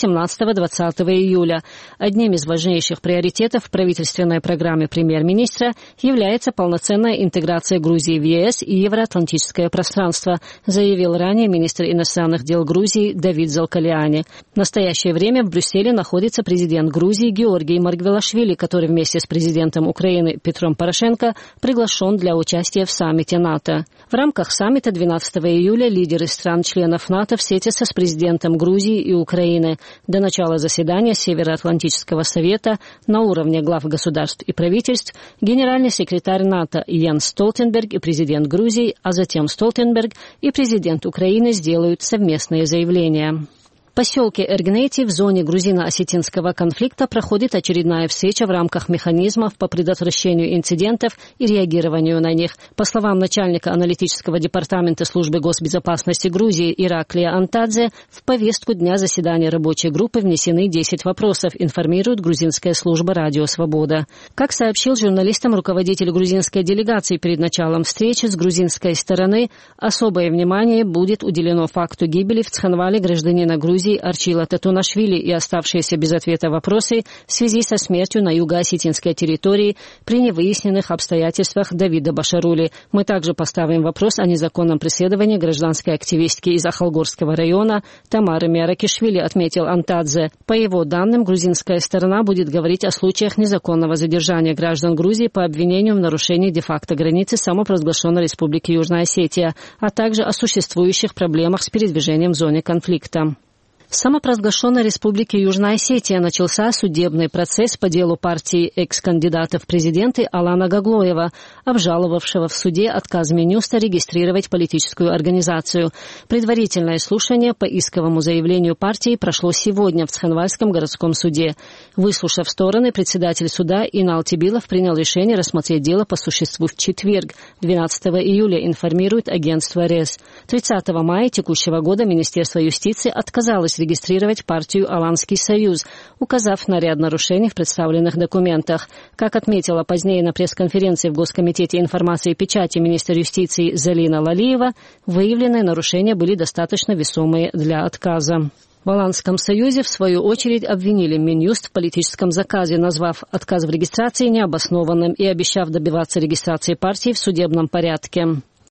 18-20 июля. Одним из важнейших приоритетов в правительственной программе премьер-министра является полноценная интеграция Грузии в ЕС и евроатлантическое пространство, заявил ранее министр иностранных дел Грузии Давид Залкалиани. В настоящее время в Брюсселе находится президент Грузии Георгий Маргвелашвили, который вместе с президентом Украины Петром Порошенко приглашен для участия в саммите НАТО. В рамках саммита 12 июля лидеры стран-членов НАТО встретятся с президентом Грузии и Украины. До начала заседания Североатлантического совета на уровне глав государств и правительств генеральный секретарь НАТО Йенс Столтенберг и президент Грузии, а затем Столтенберг и президент Украины сделают совместные заявления. В поселке Эргнети в зоне грузино-осетинского конфликта проходит очередная встреча в рамках механизмов по предотвращению инцидентов и реагированию на них. По словам начальника аналитического департамента службы госбезопасности Грузии Ираклия Антадзе, в повестку дня заседания рабочей группы внесены 10 вопросов, информирует грузинская служба «Радио Свобода». Как сообщил журналистам руководитель грузинской делегации перед началом встречи, с грузинской стороны особое внимание будет уделено факту гибели в Цхинвале гражданина Грузии Арчила Татунашвили и оставшиеся без ответа вопросы в связи со смертью на юго-осетинской территории при невыясненных обстоятельствах Давида Башарули. Мы также поставим вопрос о незаконном преследовании гражданской активистки из Ахалгорского района Тамары Миаракишвили, отметил Антадзе. По его данным, грузинская сторона будет говорить о случаях незаконного задержания граждан Грузии по обвинению в нарушении де-факто границы самопровозглашенной Республики Южная Осетия, а также о существующих проблемах с передвижением в зоне конфликта. В самопровозглашенной Республике Южная Осетия начался судебный процесс по делу партии экс-кандидата в президенты Алана Гаглоева, обжаловавшего в суде отказ Минюста регистрировать политическую организацию. Предварительное слушание по исковому заявлению партии прошло сегодня в Цхинвальском городском суде. Выслушав стороны, председатель суда Инал Тибилов принял решение рассмотреть дело по существу в четверг, 12 июля, информирует агентство РЕС. 30 мая текущего года Министерство юстиции отказалось регистрировать партию «Аланский союз», указав на ряд нарушений в представленных документах. Как отметила позднее на пресс-конференции в Госкомитете информации и печати министр юстиции Залина Лалиева, выявленные нарушения были достаточно весомые для отказа. В Аланском союзе, в свою очередь, обвинили Минюст в политическом заказе, назвав отказ в регистрации необоснованным и обещав добиваться регистрации партии в судебном порядке.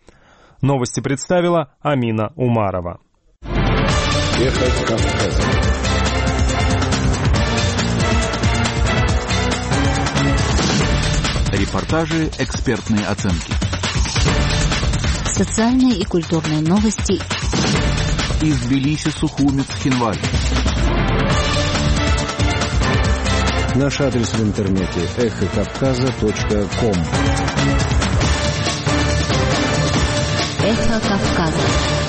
Новости представила Амина Умарова. Эхо Кавказа. Репортажи, экспертные оценки. Социальные и культурные новости. Из Тбилиси, Сухуми, Цхинваль. Наш адрес в интернете эхокавказа.ком. Эхо Кавказа.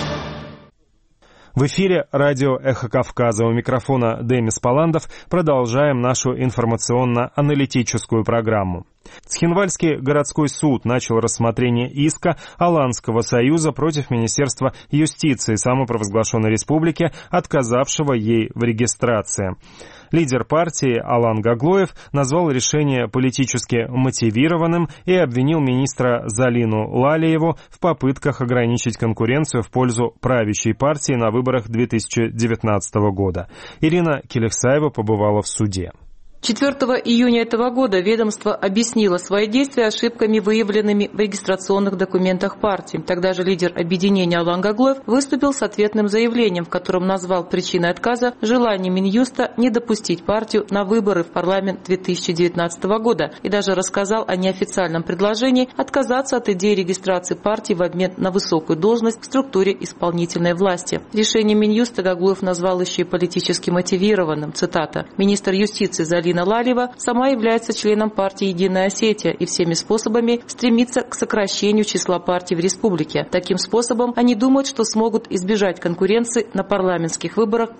В эфире радио «Эхо Кавказа». У микрофона Демис Паландов. Продолжаем нашу информационно-аналитическую программу. Цхинвальский городской суд начал рассмотрение иска Аланского союза против Министерства юстиции самопровозглашенной республики, отказавшего ей в регистрации. Лидер партии Алан Гаглоев назвал решение политически мотивированным и обвинил министра Залину Лалиеву в попытках ограничить конкуренцию в пользу правящей партии на выборах 2019 года. Ирина Келехсаева побывала в суде. 4 июня этого года ведомство объяснило свои действия ошибками, выявленными в регистрационных документах партии. Тогда же лидер объединения Алан Гаглоев выступил с ответным заявлением, в котором назвал причиной отказа желание Минюста не допустить партию на выборы в парламент 2019 года и даже рассказал о неофициальном предложении отказаться от идеи регистрации партии в обмен на высокую должность в структуре исполнительной власти. Решение Минюста Гаглоев назвал еще и политически мотивированным. Цитата. «Министр юстиции Залина Лалиева сама является членом партии «Единая Осетия» и всеми способами стремится к сокращению числа партий в республике. Таким способом они думают, что смогут избежать конкуренции на парламентских выборах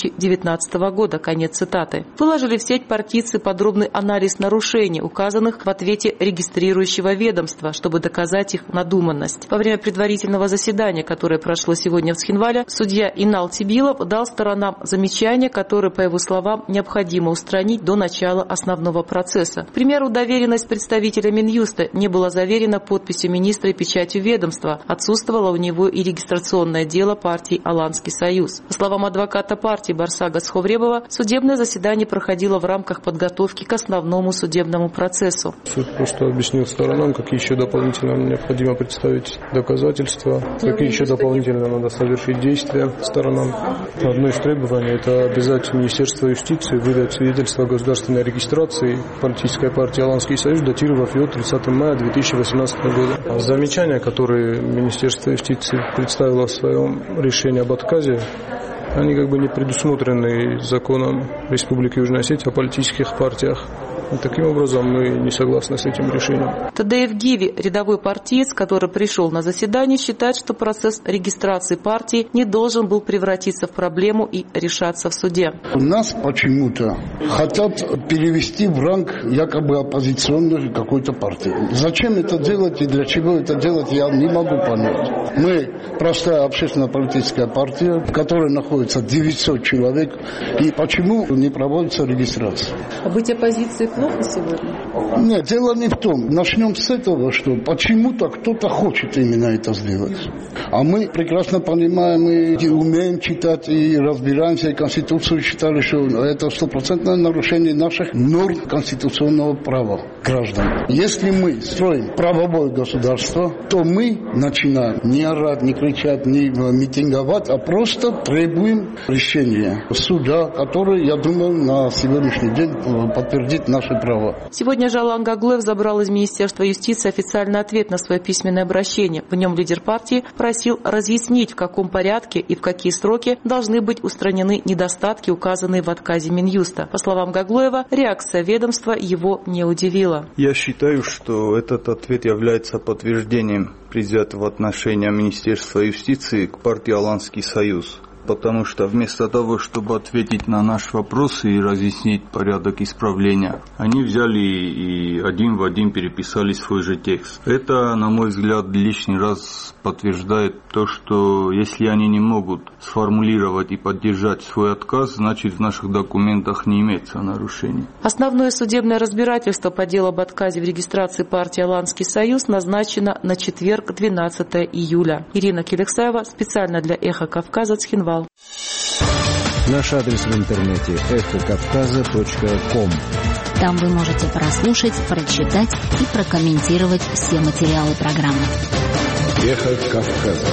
2019 года». Конец цитаты. Выложили в сеть партийцы подробный анализ нарушений, указанных в ответе регистрирующего ведомства, чтобы доказать их надуманность. Во время предварительного заседания, которое прошло сегодня в Цхинвале, судья Инал Тибилов дал сторонам замечания, которые, по его словам, необходимо устранить до начала основного процесса. К примеру, доверенность представителя Минюста не была заверена подписью министра и печатью ведомства. Отсутствовало у него и регистрационное дело партии «Аланский союз». По словам адвоката партии Барсага Сховребова, судебное заседание проходило в рамках подготовки к основному судебному процессу. Суд просто объяснил сторонам, какие еще дополнительно необходимо представить доказательства, какие еще дополнительно надо совершить действия сторонам. Одно из требований – это обязать Министерство юстиции выдать свидетельство о государственной регистрации политической партии «Аланский союз», датировав ее 30 мая 2018 года. Замечания, которые Министерство юстиции представило в своем решении об отказе, они как бы не предусмотрены законом Республики Южная Осетия о политических партиях. И таким образом мы не согласны с этим решением. Тадеев Гиви, рядовой партиец, который пришел на заседание, считает, что процесс регистрации партии не должен был превратиться в проблему и решаться в суде. Нас почему-то хотят перевести в ранг якобы оппозиционной какой-то партии. Зачем это делать и для чего это делать, я не могу понять. Мы простая общественно-политическая партия, в которой находится 900 человек, и почему не проводится регистрация? А быть оппозицией плохо сегодня? Нет, дело не в том. Начнем с этого, что почему-то кто-то хочет именно это сделать. А мы прекрасно понимаем и умеем читать, и разбираемся, и Конституцию считали, что это стопроцентное нарушение наших норм конституционного права граждан. Если мы строим правовое государство, то мы начинаем не орать, не кричать, не митинговать, а просто требуем решения суда, который, я думаю, на сегодняшний день подтвердит наши права. Сегодня же Алан Гаглоев забрал из Министерства юстиции официальный ответ на свое письменное обращение. В нем лидер партии просил разъяснить, в каком порядке и в какие сроки должны быть устранены недостатки, указанные в отказе Минюста. По словам Гаглоева, реакция ведомства его не удивила. Я считаю, что этот ответ является подтверждением предвзятого отношения Министерства юстиции к партии «Аланский союз». Потому что вместо того, чтобы ответить на наш вопрос и разъяснить порядок исправления, они взяли и один в один переписали свой же текст. Это, на мой взгляд, лишний раз подтверждает то, что если они не могут сформулировать и поддержать свой отказ, значит в наших документах не имеется нарушений. Основное судебное разбирательство по делу об отказе в регистрации партии «Аланский союз» назначено на четверг, 12 июля. Ирина Келехсаева специально для «Эхо Кавказа», Цхинвал. Наш адрес в интернете эхокавказа.ком. Там вы можете прослушать, прочитать и прокомментировать все материалы программы. Эхо Кавказа.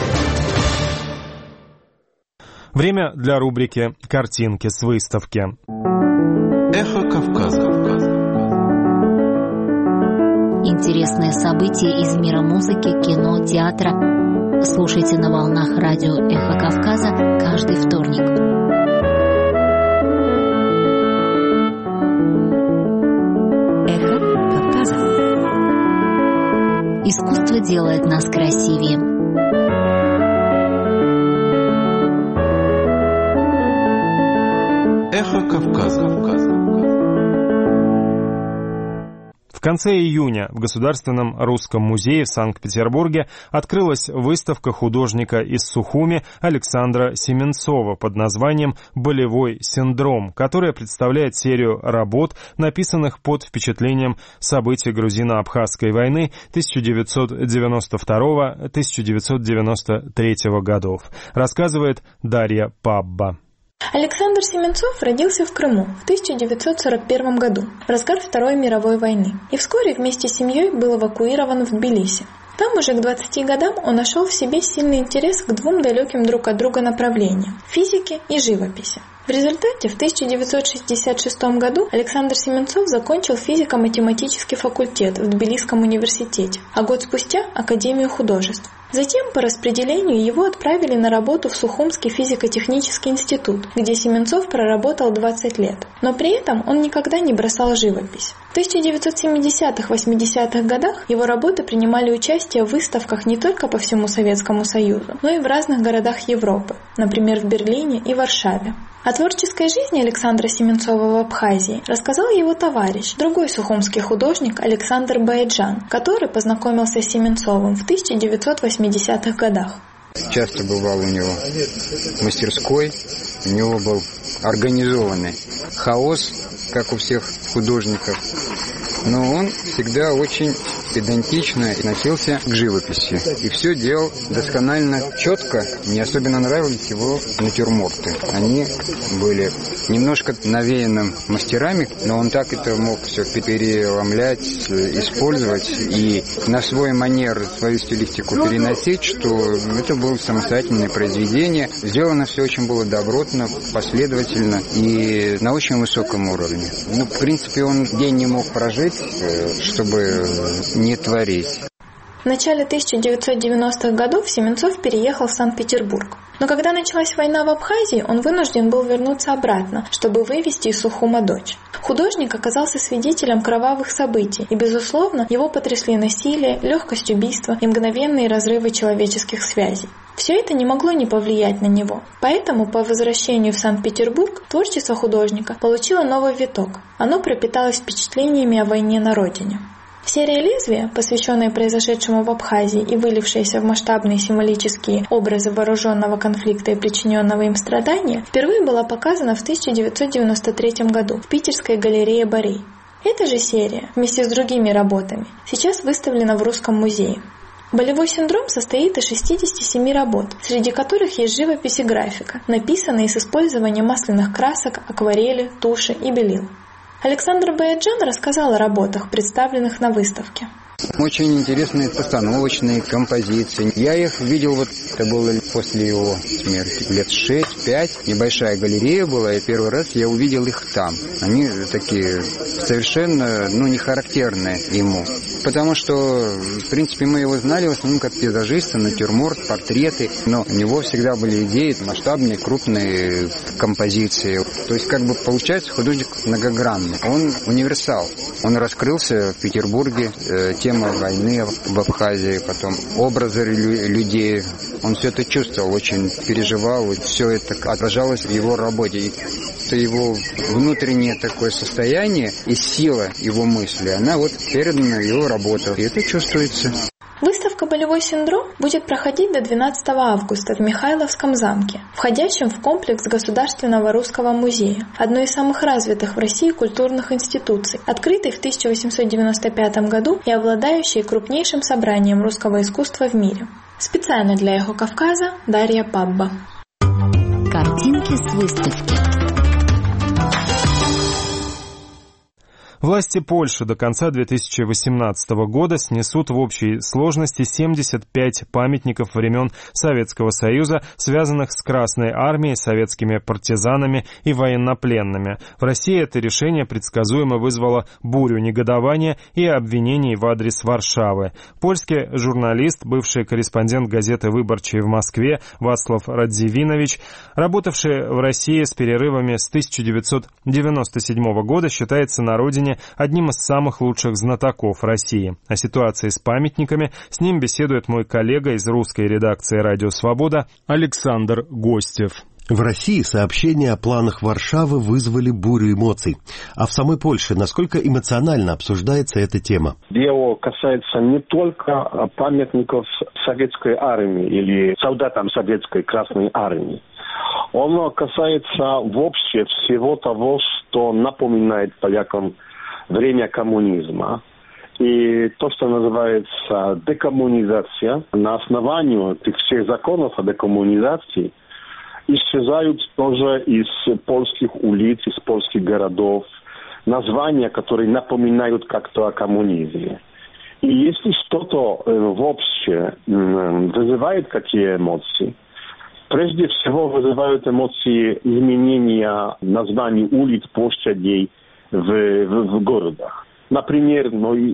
Время для рубрики «Картинки с выставки». Эхо Кавказа. Интересные события из мира музыки, кино, театра. Слушайте на волнах радио «Эхо Кавказа» каждый вторник. «Эхо Кавказа». Искусство делает нас красивее. Эхо Кавказа. конце июня в Государственном русском музее в Санкт-Петербурге открылась выставка художника из Сухуми Александра Семенцова под названием «Болевой синдром», которая представляет серию работ, написанных под впечатлением событий грузино-абхазской войны 1992-1993 годов, рассказывает Дарья Пабба. Александр Семенцов родился в Крыму в 1941 году, в разгар Второй мировой войны, и вскоре вместе с семьей был эвакуирован в Тбилиси. Там уже к 20 годам он нашел в себе сильный интерес к двум далеким друг от друга направлениям – физике и живописи. В результате в 1966 году Александр Семенцов закончил физико-математический факультет в Тбилисском университете, а год спустя – Академию художеств. Затем по распределению его отправили на работу в Сухумский физико-технический институт, где Семенцов проработал 20 лет. Но при этом он никогда не бросал живопись. В 1970-80-х годах его работы принимали участие в выставках не только по всему Советскому Союзу, но и в разных городах Европы, например, в Берлине и Варшаве. О творческой жизни Александра Семенцова в Абхазии рассказал его товарищ, другой сухумский художник Александр Баяджан, который познакомился с Семенцовым в 1980-х годах. Часто бывал у него в мастерской, у него был организованный хаос, как у всех художников, но он всегда очень педантично относился к живописи и все делал досконально, четко. Мне особенно нравились его натюрморты. Они были немножко навеяны мастерами, но он так это мог все переломлять, использовать и на свой манер, свою стилистику переносить, что это было самостоятельное произведение. Сделано все очень было добротно, последовательно и на очень высоком уровне. Ну, в принципе, он день не мог прожить, чтобы не творить. В начале 1990-х годов Семенцов переехал в Санкт-Петербург. Но когда началась война в Абхазии, он вынужден был вернуться обратно, чтобы вывести из Сухума дочь. Художник оказался свидетелем кровавых событий, и, безусловно, его потрясли насилие, легкость убийства и мгновенные разрывы человеческих связей. Все это не могло не повлиять на него. Поэтому по возвращению в Санкт-Петербург творчество художника получило новый виток. Оно пропиталось впечатлениями о войне на родине. Серия «Лезвия», посвященная произошедшему в Абхазии и вылившаяся в масштабные символические образы вооруженного конфликта и причиненного им страдания, впервые была показана в 1993 году в Питерской галерее «Борей». Эта же серия, вместе с другими работами, сейчас выставлена в Русском музее. «Болевой синдром» состоит из 67 работ, среди которых есть живопись и графика, написанные с использованием масляных красок, акварели, туши и белил. Александр Баяджан рассказал о работах, представленных на выставке. Очень интересные постановочные композиции. Я их видел, это было после его смерти, лет 6-5. Небольшая галерея была, и первый раз я увидел их там. Они такие совершенно, не характерные ему. Потому что, в принципе, мы его знали в основном как пейзажиста, натюрморт, портреты. Но у него всегда были идеи масштабные, крупные композиции. То есть, получается, художник многогранный. Он универсал. Он раскрылся в Петербурге, тема войны в Абхазии, потом образы людей. Он все это чувствовал, очень переживал, все это отражалось в его работе. И это его внутреннее такое состояние и сила его мысли, она передана в его работу, и это чувствуется. Выставка «Болевой синдром» будет проходить до 12 августа в Михайловском замке, входящем в комплекс Государственного русского музея, одной из самых развитых в России культурных институций, открытой в 1895 году и обладающей крупнейшим собранием русского искусства в мире. Специально для «Эхо Кавказа» Дарья Пабба. Картинки с выставки. Власти Польши до конца 2018 года снесут в общей сложности 75 памятников времен Советского Союза, связанных с Красной Армией, советскими партизанами и военнопленными. В России это решение предсказуемо вызвало бурю негодования и обвинений в адрес Варшавы. Польский журналист, бывший корреспондент газеты «Выборчий» в Москве Вацлав Радзивинович, работавший в России с перерывами с 1997 года, считается на родине одним из самых лучших знатоков России. О ситуации с памятниками с ним беседует мой коллега из русской редакции «Радио Свобода» Александр Гостев. В России сообщения о планах Варшавы вызвали бурю эмоций. А в самой Польше насколько эмоционально обсуждается эта тема? Дело касается не только памятников советской армии или солдатам советской Красной армии. Оно касается вообще всего того, что напоминает полякам время коммунизма. И то, что называется декоммунизация, на основании этих всех законов о декоммунизации исчезают тоже из польских улиц, из польских городов названия, которые напоминают как-то о коммунизме. И если что-то вообще вызывает какие эмоции, прежде всего вызывают эмоции изменения названий улиц, площадей в городах. Например,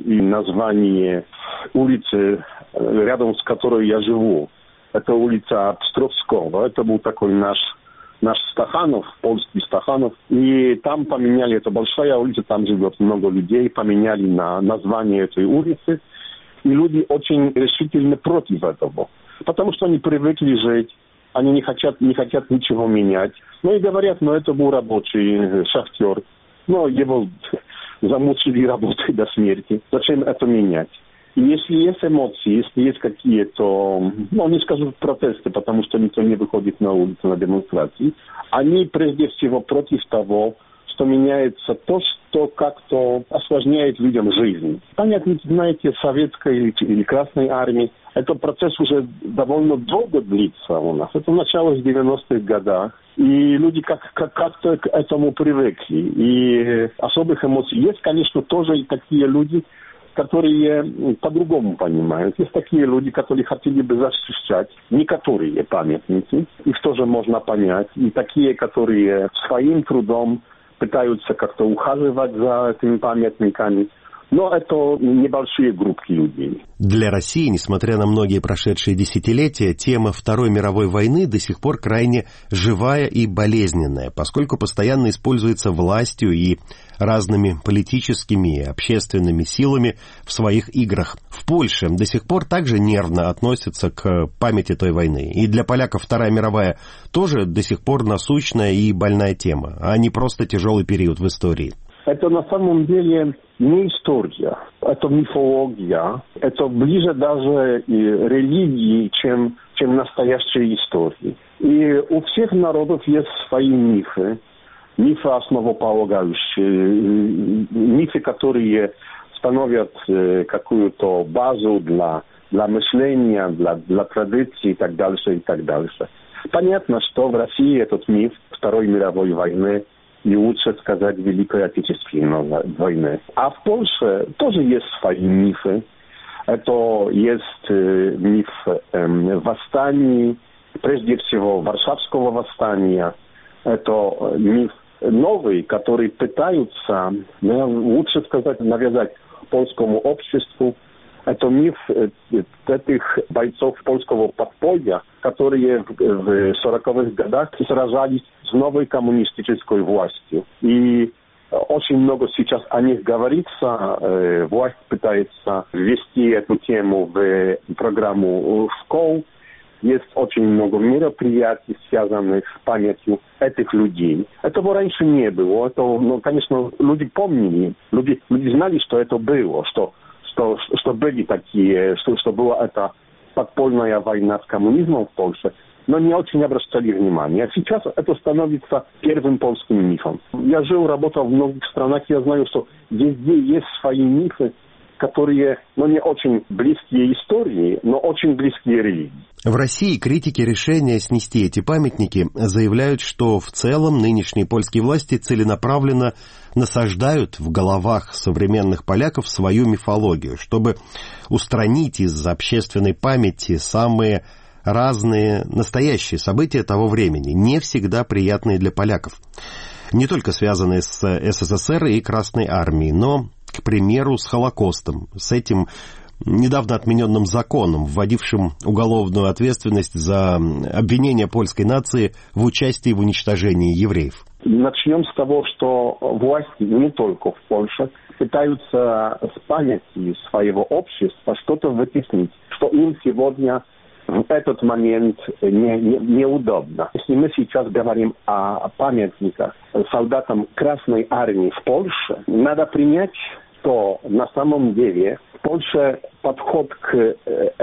название улицы, рядом с которой я живу, это улица Пстровского. Это был такой наш Стаханов, польский Стаханов. И там поменяли, это большая улица, там живет много людей, поменяли на название этой улицы. И люди очень решительно против этого. Потому что они привыкли жить, они не хотят ничего менять. Ну и говорят, это был рабочий, шахтер. Но его замучили работой до смерти. Зачем это менять? И если есть эмоции, если есть какие-то, не скажу протесты, потому что никто не выходит на улицу на демонстрации, они прежде всего против того, что меняется то, что как-то осложняет людям жизнь. Понятно, знаете, советской или Красной армии, этот процесс уже довольно долго длится у нас. Это начало 90-х годов. И люди как-то к этому привыкли. И особых эмоций есть, конечно, тоже и такие люди, которые по-другому понимают. Есть такие люди, которые хотели бы защищать некоторые памятники. Их тоже можно понять. И такие, которые своим трудом пытаются как-то ухаживать за этими памятниками. Но это небольшие группки людей. Для России, несмотря на многие прошедшие десятилетия, тема Второй мировой войны до сих пор крайне живая и болезненная, поскольку постоянно используется властью и разными политическими и общественными силами в своих играх. В Польше до сих пор также нервно относятся к памяти той войны. И для поляков Вторая мировая тоже до сих пор насущная и больная тема, а не просто тяжелый период в истории. Это на самом деле не история, это мифология, это ближе даже и религии, чем настоящей истории. И у всех народов есть свои мифы основополагающие, мифы, которые становят какую-то базу для мышления, для традиций и так дальше, и так дальше. Понятно, что в России этот миф Второй мировой войны и лучше сказать Великой Отечественной войны. А в Польше тоже есть свои мифы. Это есть миф восстаний, прежде всего Варшавского восстания. Это миф новый, который пытаются, лучше сказать, навязать польскому обществу. Это миф этих бойцов польского подполья, которые в 40-х годах сражались с новой коммунистической властью. И очень много сейчас о них говорится. Власть пытается ввести эту тему в программу школ. Есть очень много мероприятий, связанных с памятью этих людей. Этого раньше не было. Это, конечно, люди помнили, люди знали, что это было, что были такие, что была эта подпольная война с коммунизмом в Польше, но не очень обращали внимание. А сейчас это становится первым польским мифом. Я жил, работал в многих странах, я знаю, что везде есть свои мифы, которые, не очень близкие истории, но очень близкие религии. В России критики решения снести эти памятники заявляют, что в целом нынешние польские власти целенаправленно насаждают в головах современных поляков свою мифологию, чтобы устранить из общественной памяти самые разные настоящие события того времени, не всегда приятные для поляков. Не только связанные с СССР и Красной армией, но, к примеру, с Холокостом, с этим недавно отмененным законом, вводившим уголовную ответственность за обвинение польской нации в участии в уничтожении евреев. Начнем с того, что власти не только в Польше пытаются с памяти своего общества что-то вытеснить, что им сегодня в этот момент неудобно. Если мы сейчас говорим о памятниках солдатам Красной Армии в Польше, надо принять, что на самом деле в Польше подход к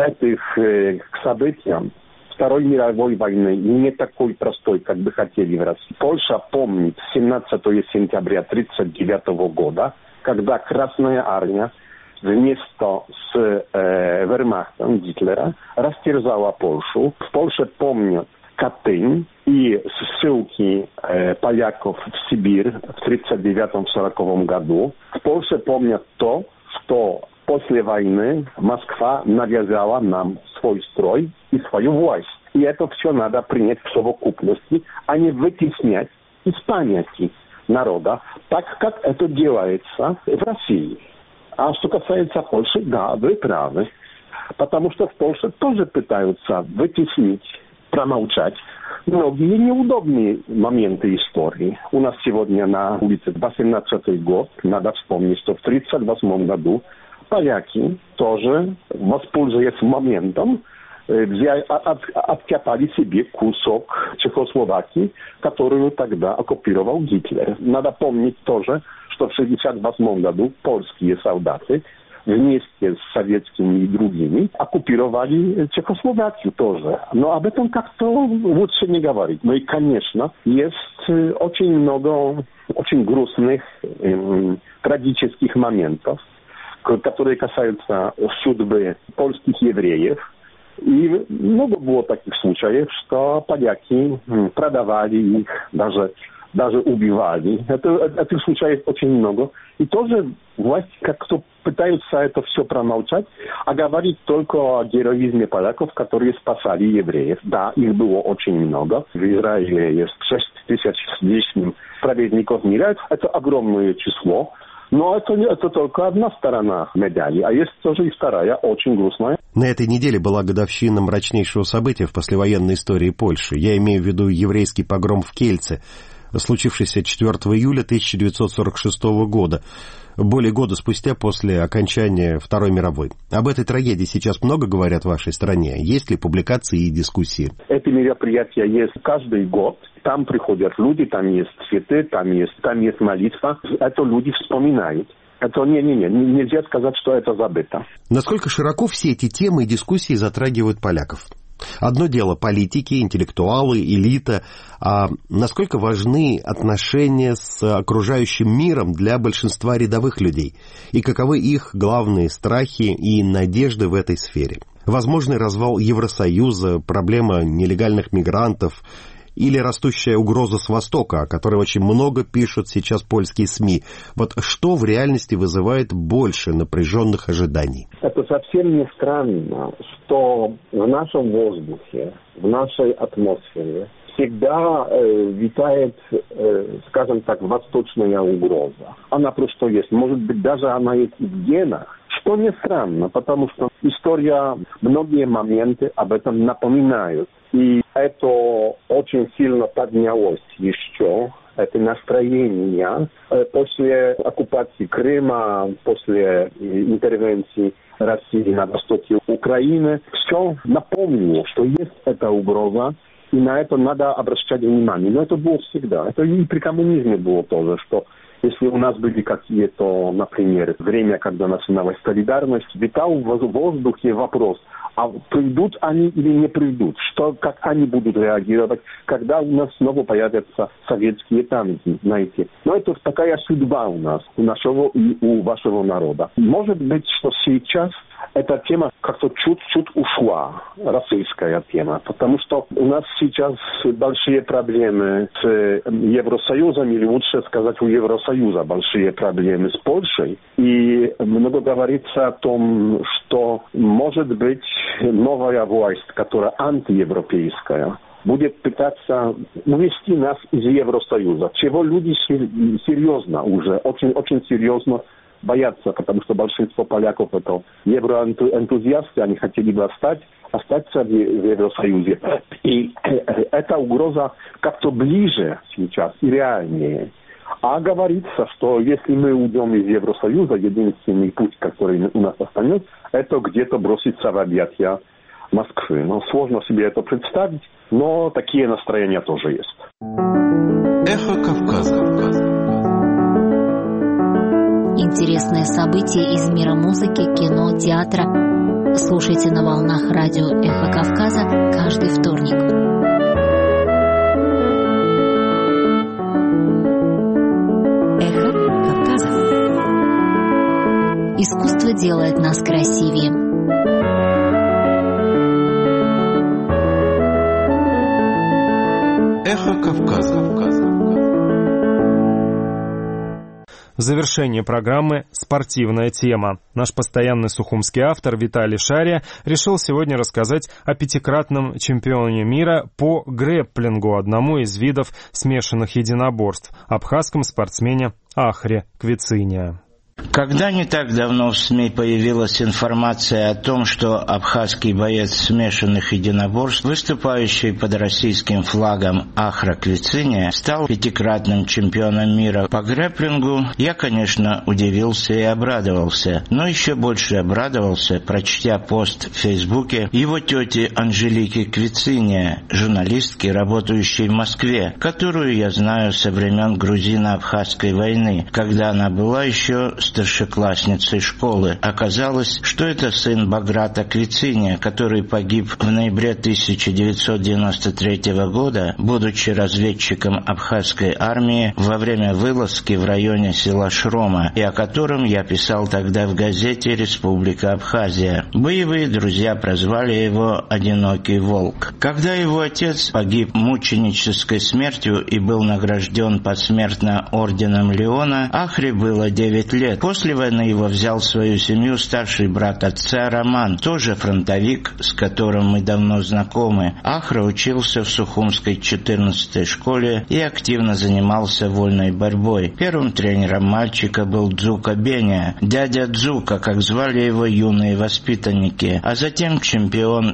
событиям Второй мировой войны не такой простой, как бы хотели в России. Польша помнит 17 сентября 1939 года, когда Красная Армия вместе с вермахтом Гитлера растерзала Польшу. В Польше помнят Катынь и ссылки поляков в Сибирь в 1939-1940 году. В Польше помнят то, что после войны Москва навязала нам свой строй и свою власть. И это все надо принять в совокупности, а не вытеснять из памяти народа, так как это делается в России. А что касается Польши, да, вы правы. Потому что в Польше тоже пытаются вытеснить, промолчать многие неудобные моменты истории. У нас сегодня на улице 18-й год, надо вспомнить, что в 1938 году поляки тоже, воспользуясь моментом, откопали себе кусок Чехословакии, которую тогда оккупировал Гитлер. Надо помнить тоже, что в 1968 году польские солдаты вместе с советскими и другими оккупировали Чехословакию тоже. Но об этом как-то лучше не говорить. Ну и, конечно, есть очень много очень грустных, трагических моментов, которые касаются судьбы польских евреев. И много было таких случаев, что поляки продавали их, даже убивали. Этих случаев очень много. И тоже власть как-то пытается это все промолчать, а говорить только о героизме поляков, которые спасали евреев. Да, их было очень много. В Израиле есть 6 тысяч с лишним праведников мира. Это огромное число. Но это только одна сторона медали, а есть тоже и вторая, очень грустная. На этой неделе была годовщина мрачнейшего события в послевоенной истории Польши. Я имею в виду еврейский погром в Кельце, случившийся 4 июля 1946 года, более года спустя после окончания Второй мировой. Об этой трагедии сейчас много говорят в вашей стране? Есть ли публикации и дискуссии? Эти мероприятия есть каждый год. Там приходят люди, там есть цветы, там есть молитва. Это люди вспоминают. Это нельзя сказать, что это забыто. Насколько широко все эти темы и дискуссии затрагивают поляков? Одно дело политики, интеллектуалы, элита, а насколько важны отношения с окружающим миром для большинства рядовых людей? И каковы их главные страхи и надежды в этой сфере? Возможный развал Евросоюза, проблема нелегальных мигрантов или растущая угроза с Востока, о которой очень много пишут сейчас польские СМИ. Вот что в реальности вызывает больше напряженных ожиданий? Это совсем не странно, что в нашем воздухе, в нашей атмосфере всегда витает, скажем так, восточная угроза. Она просто есть. Может быть, даже она есть и в генах. Что не странно, потому что история, многие моменты об этом напоминают. И это очень сильно поднялось еще, это настроение после оккупации Крыма, после интервенции России на востоке Украины. Все напомнило, что есть эта угроза, и на это надо обращать внимание. Но это было всегда. Это и при коммунизме было тоже, что если у нас были какие-то, например, время, когда начиналась солидарность, витал в воздухе вопрос, а придут они или не придут, как они будут реагировать, когда у нас снова появятся советские танки, знаете. Но это такая судьба у нас, у нашего и у вашего народа. Может быть, что сейчас эта тема как-то чуть-чуть ушла, российская тема, потому что у нас сейчас большие проблемы с Евросоюзом, или лучше сказать, у Евросоюза большие проблемы с Польшей. И много говорится о том, что может быть новая власть, которая антиевропейская, будет пытаться увести нас из Евросоюза, чего люди серьезно уже, очень серьезно боятся, потому что большинство поляков это евроэнтузиасты, они хотели бы остаться в Евросоюзе. И эта угроза как-то ближе сейчас и реальнее. А говорится, что если мы уйдем из Евросоюза, единственный путь, который у нас останется, это где-то броситься в объятия Москвы. Ну, сложно себе это представить, но такие настроения тоже есть. Эхо Кавказа. Интересные события из мира музыки, кино, театра. Слушайте на волнах радио «Эхо Кавказа» каждый вторник. «Эхо Кавказа». Искусство делает нас красивее. Эхо Кавказа. В завершение программы «Спортивная тема». Наш постоянный сухумский автор Виталий Шария решил сегодня рассказать о пятикратном чемпионе мира по грэпплингу, одному из видов смешанных единоборств, абхазском спортсмене Ахре Квициния. Когда не так давно в СМИ появилась информация о том, что абхазский боец смешанных единоборств, выступающий под российским флагом Ахра Квициния, стал пятикратным чемпионом мира по грэпплингу, я, конечно, удивился и обрадовался. Но еще больше обрадовался, прочтя пост в Фейсбуке его тети Анжелики Квициния, журналистки, работающей в Москве, которую я знаю со времен грузино-абхазской войны, когда она была еще старшеклассницей школы. Оказалось, что это сын Баграта Квициния, который погиб в ноябре 1993 года, будучи разведчиком абхазской армии во время вылазки в районе села Шрома, и о котором я писал тогда в газете «Республика Абхазия». Боевые друзья прозвали его «Одинокий волк». Когда его отец погиб мученической смертью и был награжден посмертно орденом Леона, Ахре было 9 лет. После войны его взял в свою семью старший брат отца Роман, тоже фронтовик, с которым мы давно знакомы. Ахра учился в Сухумской 14-й школе и активно занимался вольной борьбой. Первым тренером мальчика был Дзука Беня, дядя Дзука, как звали его юные воспитанники, а затем чемпион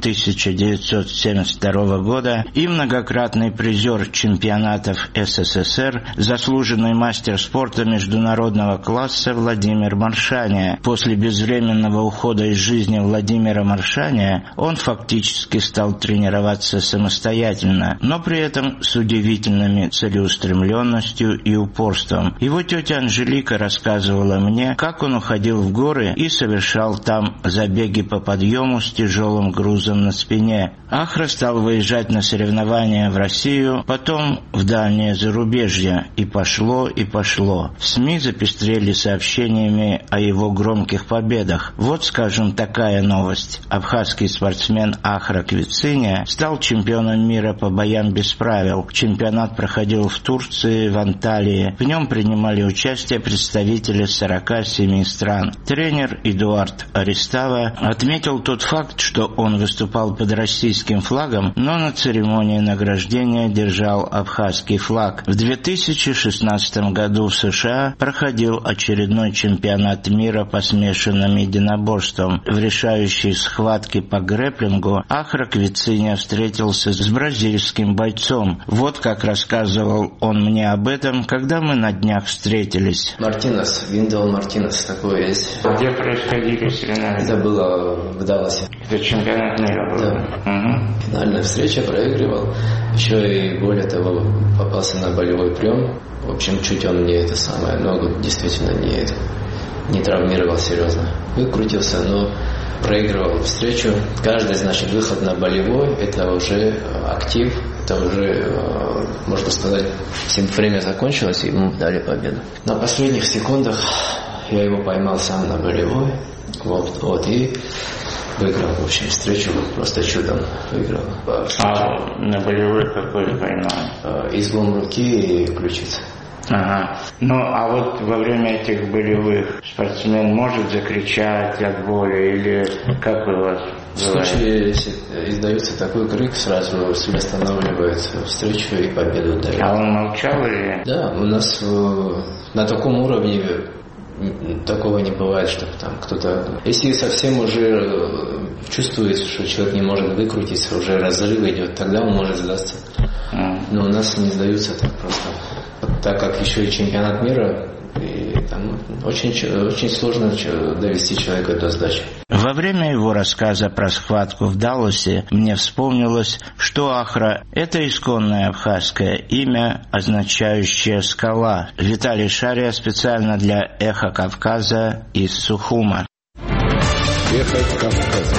1972 года и многократный призер чемпионатов СССР, заслуженный мастер спорта международного класса Владимир Маршаня. После безвременного ухода из жизни Владимира Маршаня он фактически стал тренироваться самостоятельно, но при этом с удивительными целеустремленностью и упорством. Его тетя Анжелика рассказывала мне, как он уходил в горы и совершал там забеги по подъему с тяжелым грузом на спине. Ахра стал выезжать на соревнования в Россию, потом в дальнее зарубежье, и пошло, и пошло. В СМИ запестрели сообщениями о его громких победах. Вот, скажем, такая новость. Абхазский спортсмен Ахра Квициния стал чемпионом мира по боям без правил. Чемпионат проходил в Турции, в Анталии. В нем принимали участие представители 47 стран. Тренер Эдуард Арестава отметил тот факт, что он выступал под российским флагом, но на церемонии награждения держал абхазский флаг. В 2016 году в США проходил очередной чемпионат мира по смешанным единоборствам. В решающей схватке по грэпплингу Ахра Квициния встретился с бразильским бойцом. Вот как рассказывал он мне об этом, когда мы на днях встретились. Мартинес, Виндел Мартинес, такой есть. Где происходили соревнования? Это было в Далласе. Это чемпионат мира был? Да. Угу. Финальная встреча, проигрывал. Еще и более того попался на болевой прием. В общем, чуть он не это самое, ногу действительно не травмировал серьезно. Выкрутился, но проигрывал встречу. Каждый, значит, выход на болевой, это уже актив, это уже, можно сказать, время закончилось, и ему дали победу. На последних секундах я его поймал сам на болевой, вот и выиграл, в общем, встречу, просто чудом выиграл. А на болевой какой поймал? Излом руки и ключица. Ага. Ну, а вот во время этих болевых спортсмен может закричать от боли или как у вас бывает? В случае, если издается такой крик, сразу останавливает встречу и победу дает. А он молчал или? Да, у нас на таком уровне такого не бывает, чтобы там кто-то... Если совсем уже чувствует, что человек не может выкрутиться, уже разрыв идет, тогда он может сдаться. Но у нас не сдаются так просто. Так как еще и чемпионат мира, и Там очень сложно довести человека до сдачи. Во время его рассказа про схватку в Далласе мне вспомнилось, что Ахра – это исконное абхазское имя, означающее «скала». Виталий Шария специально для «Эхо Кавказа» из Сухума. Эхо Кавказа.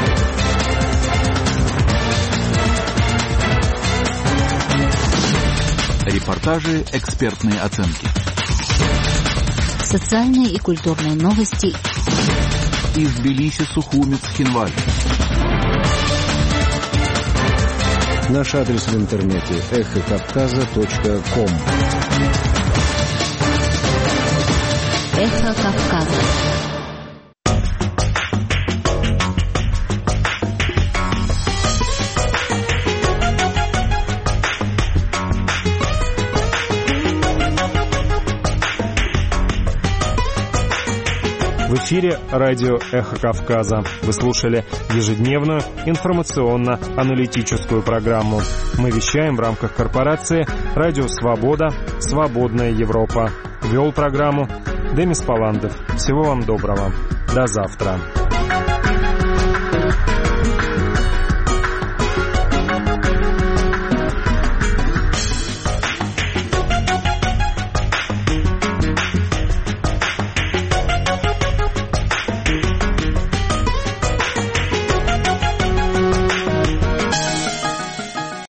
Репортажи, экспертные оценки. Социальные и культурные новости. Из Тбилиси, Сухуми, Цхинвали. Наш адрес в интернете эхокавказа.ком. Эхо Кавказа. В эфире радио «Эхо Кавказа». Вы слушали ежедневную информационно-аналитическую программу. Мы вещаем в рамках корпорации «Радио Свобода. Свободная Европа». Вел программу Демис Паландов. Всего вам доброго. До завтра.